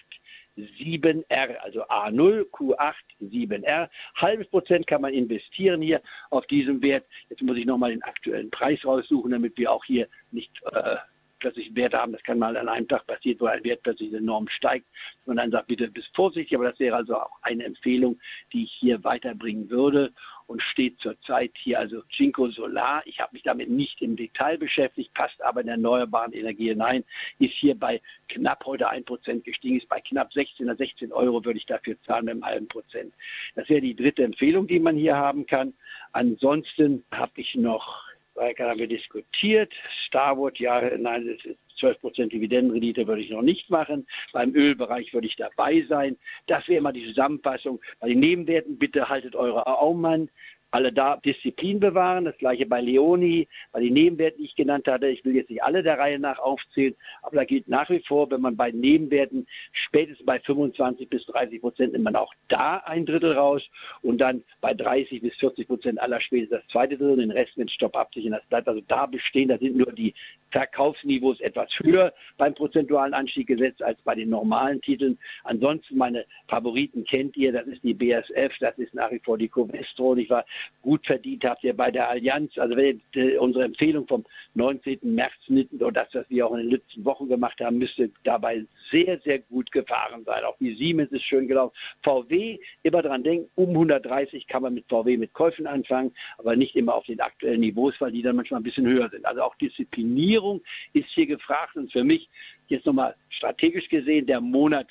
sieben R, also A null Q acht sieben R. Halbes Prozent kann man investieren hier auf diesem Wert. Jetzt muss ich nochmal den aktuellen Preis raussuchen, damit wir auch hier nicht äh, plötzlich einen Wert haben. Das kann mal an einem Tag passieren, wo ein Wert plötzlich enorm steigt. Und dann sagt, bitte bis vorsichtig, aber das wäre also auch eine Empfehlung, die ich hier weiterbringen würde und steht zurzeit hier also Jinko Solar. Ich habe mich damit nicht im Detail beschäftigt, passt aber in erneuerbaren Energie hinein, ist hier bei knapp heute ein Prozent gestiegen, ist bei knapp sechzehn oder sechzehn Euro würde ich dafür zahlen mit einem halben Prozent. Das wäre die dritte Empfehlung, die man hier haben kann. Ansonsten habe ich noch, Weiter haben wir diskutiert. Starwood, ja, nein, das ist zwölf Prozent Dividendenrendite würde ich noch nicht machen. Beim Ölbereich würde ich dabei sein. Das wäre mal die Zusammenfassung. Bei den Nebenwerten, bitte haltet eure Augen an. Alle da Disziplin bewahren, das gleiche bei Leoni, bei den Nebenwerten, die ich genannt hatte. Ich will jetzt nicht alle der Reihe nach aufzählen, aber da gilt nach wie vor, wenn man bei Nebenwerten spätestens bei fünfundzwanzig bis dreißig Prozent nimmt man auch da ein Drittel raus und dann bei dreißig bis vierzig Prozent aller spätestens das zweite Drittel, den Rest mit Stopp absichern. Das bleibt also da bestehen, da sind nur die Verkaufsniveaus etwas höher beim prozentualen Anstieg gesetzt als bei den normalen Titeln. Ansonsten meine Favoriten kennt ihr, das ist die B A S F, das ist nach wie vor die Covestro, ich war gut verdient habt ihr bei der Allianz. Also wenn ihr, äh, unsere Empfehlung vom neunzehnten März oder das, was wir auch in den letzten Wochen gemacht haben, müsste dabei sehr, sehr gut gefahren sein. Auch die Siemens ist schön gelaufen. V W, immer dran denken, um hundertdreißig kann man mit V W mit Käufen anfangen, aber nicht immer auf den aktuellen Niveaus, weil die dann manchmal ein bisschen höher sind. Also auch Disziplinierung ist hier gefragt und für mich jetzt nochmal strategisch gesehen der Monat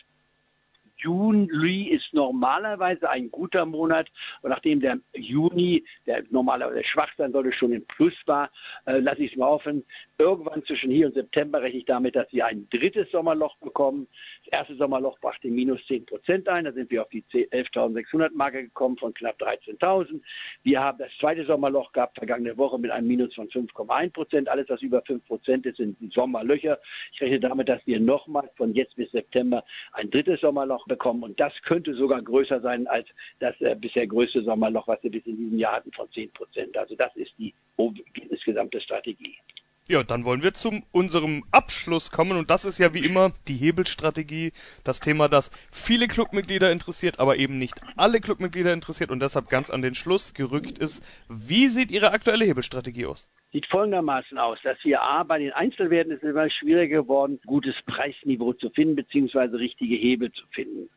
Juli ist normalerweise ein guter Monat und nachdem der Juni, der normalerweise schwach sein sollte, schon im Plus war, äh, lasse ich es mal offen. Irgendwann zwischen hier und September rechne ich damit, dass wir ein drittes Sommerloch bekommen. Das erste Sommerloch brachte minus zehn Prozent ein, da sind wir auf die elftausendsechshundert Marke gekommen von knapp dreizehntausend. Wir haben das zweite Sommerloch gehabt, vergangene Woche mit einem Minus von fünf Komma eins Prozent. Alles, was über fünf Prozent ist, sind Sommerlöcher. Ich rechne damit, dass wir nochmal von jetzt bis September ein drittes Sommerloch bekommen und das könnte sogar größer sein als das äh, bisher größte Sommerloch, was wir bis in diesem Jahr hatten von zehn Prozent. Also das ist die insgesamte Strategie. Ja, dann wollen wir zu unserem Abschluss kommen und das ist ja wie immer die Hebelstrategie, das Thema, das viele Clubmitglieder interessiert, aber eben nicht alle Clubmitglieder interessiert und deshalb ganz an den Schluss gerückt ist. Wie sieht Ihre aktuelle Hebelstrategie aus? Sieht folgendermaßen aus, dass wir A, bei den Einzelwerten ist es immer schwieriger geworden, gutes Preisniveau zu finden, beziehungsweise richtige Hebel zu finden.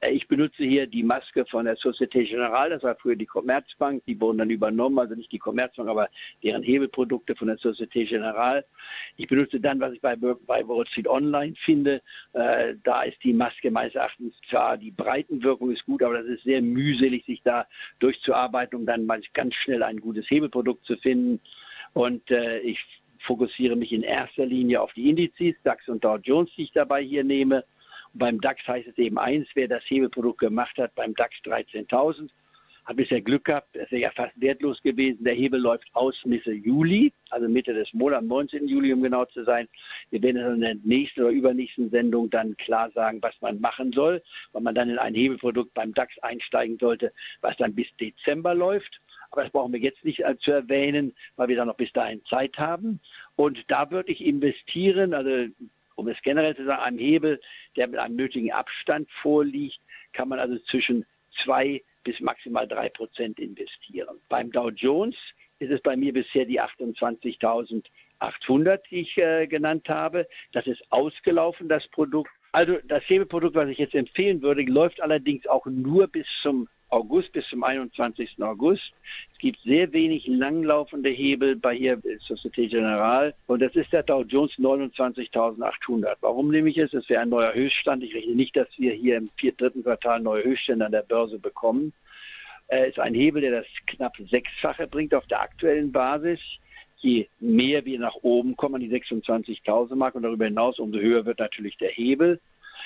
Ich benutze hier die Maske von der Société Générale, das war früher die Commerzbank, die wurden dann übernommen, also nicht die Commerzbank, aber deren Hebelprodukte von der Société Générale. Ich benutze dann, was ich bei, bei Wall Street Online finde, äh, da ist die Maske meines Erachtens zwar, die Breitenwirkung ist gut, aber das ist sehr mühselig, sich da durchzuarbeiten, um dann mal ganz schnell ein gutes Hebelprodukt zu finden. Und äh, ich fokussiere mich in erster Linie auf die Indizes, DAX und Dow Jones, die ich dabei hier nehme. Beim DAX heißt es eben eins, wer das Hebelprodukt gemacht hat, beim DAX dreizehntausend, hat bisher Glück gehabt, das wäre ja fast wertlos gewesen. Der Hebel läuft aus Mitte Juli, also Mitte des Monats, am neunzehnten Juli, um genau zu sein. Wir werden in der nächsten oder übernächsten Sendung dann klar sagen, was man machen soll, weil man dann in ein Hebelprodukt beim DAX einsteigen sollte, was dann bis Dezember läuft. Aber das brauchen wir jetzt nicht zu erwähnen, weil wir dann noch bis dahin Zeit haben. Und da würde ich investieren, also um es generell zu sagen, einem Hebel, der mit einem nötigen Abstand vorliegt, kann man also zwischen zwei bis maximal drei Prozent investieren. Beim Dow Jones ist es bei mir bisher die achtundzwanzigtausendachthundert, die ich äh, genannt habe. Das ist ausgelaufen, das Produkt. Also das Hebelprodukt, was ich jetzt empfehlen würde, läuft allerdings auch nur bis zum August, bis zum einundzwanzigsten August. Es gibt sehr wenig langlaufende Hebel bei hier Société Générale und das ist der Dow Jones neunundzwanzigtausendachthundert. Warum nehme ich es? Das wäre ein neuer Höchststand. Ich rechne nicht, dass wir hier im vierten, dritten Quartal neue Höchststände an der Börse bekommen. Es ist ein Hebel, der das knapp Sechsfache bringt auf der aktuellen Basis. Je mehr wir nach oben kommen, an die sechsundzwanzigtausend Mark und darüber hinaus, umso höher wird natürlich der Hebel.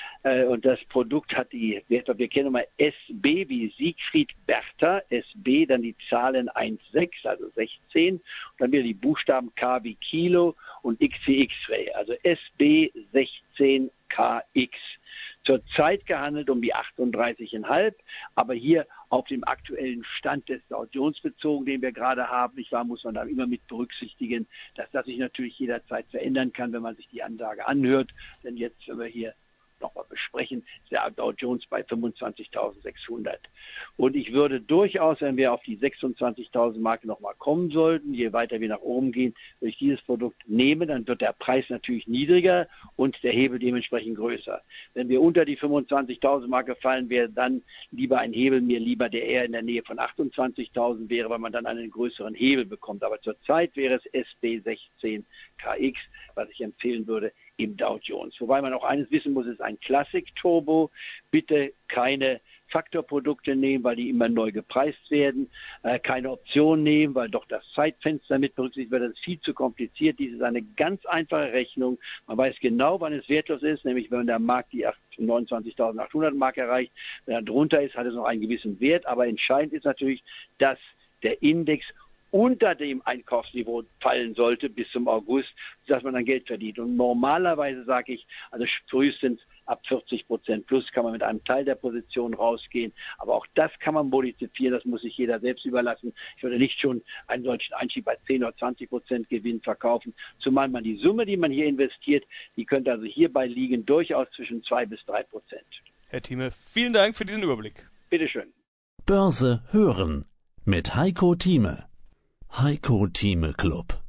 Und das Produkt hat die Wertpapierkennnummer S B wie Siegfried Bertha, S B, dann die Zahlen eins sechs, also sechzehn, und dann wieder die Buchstaben K wie Kilo und X wie X-Ray, also S B sechzehn K X. Zurzeit gehandelt um die achtunddreißig Komma fünf, aber hier auf dem aktuellen Stand des Dow Jones bezogen, den wir gerade haben, nicht wahr, muss man da immer mit berücksichtigen, dass das sich natürlich jederzeit verändern kann, wenn man sich die Ansage anhört, denn jetzt, wenn wir hier nochmal besprechen, ist der Dow Jones bei fünfundzwanzigtausendsechshundert. Und ich würde durchaus, wenn wir auf die sechsundzwanzigtausend Marke nochmal kommen sollten, je weiter wir nach oben gehen, würde ich dieses Produkt nehmen, dann wird der Preis natürlich niedriger und der Hebel dementsprechend größer. Wenn wir unter die fünfundzwanzigtausend Marke fallen, wäre dann lieber ein Hebel mir lieber, der eher in der Nähe von achtundzwanzigtausend wäre, weil man dann einen größeren Hebel bekommt. Aber zurzeit wäre es S B sechzehn K X, was ich empfehlen würde, im Dow Jones. Wobei man auch eines wissen muss, es ist ein Classic Turbo. Bitte keine Faktorprodukte nehmen, weil die immer neu gepreist werden. Äh, keine Option nehmen, weil doch das Zeitfenster mit berücksichtigt wird. Das ist viel zu kompliziert. Dies ist eine ganz einfache Rechnung. Man weiß genau, wann es wertlos ist, nämlich wenn der Markt die neunundzwanzigtausendachthundert Mark erreicht. Wenn er drunter ist, hat es noch einen gewissen Wert. Aber entscheidend ist natürlich, dass der Index unter dem Einkaufsniveau fallen sollte bis zum August, dass man dann Geld verdient. Und normalerweise sage ich, also frühestens ab vierzig Prozent plus kann man mit einem Teil der Position rausgehen. Aber auch das kann man modifizieren, das muss sich jeder selbst überlassen. Ich würde nicht schon einen solchen Einstieg bei zehn oder zwanzig Prozent Gewinn verkaufen, zumal man die Summe, die man hier investiert, die könnte also hierbei liegen, durchaus zwischen zwei bis drei Prozent. Herr Thieme, vielen Dank für diesen Überblick. Bitteschön. Börse hören mit Heiko Thieme. Heiko Thieme Club.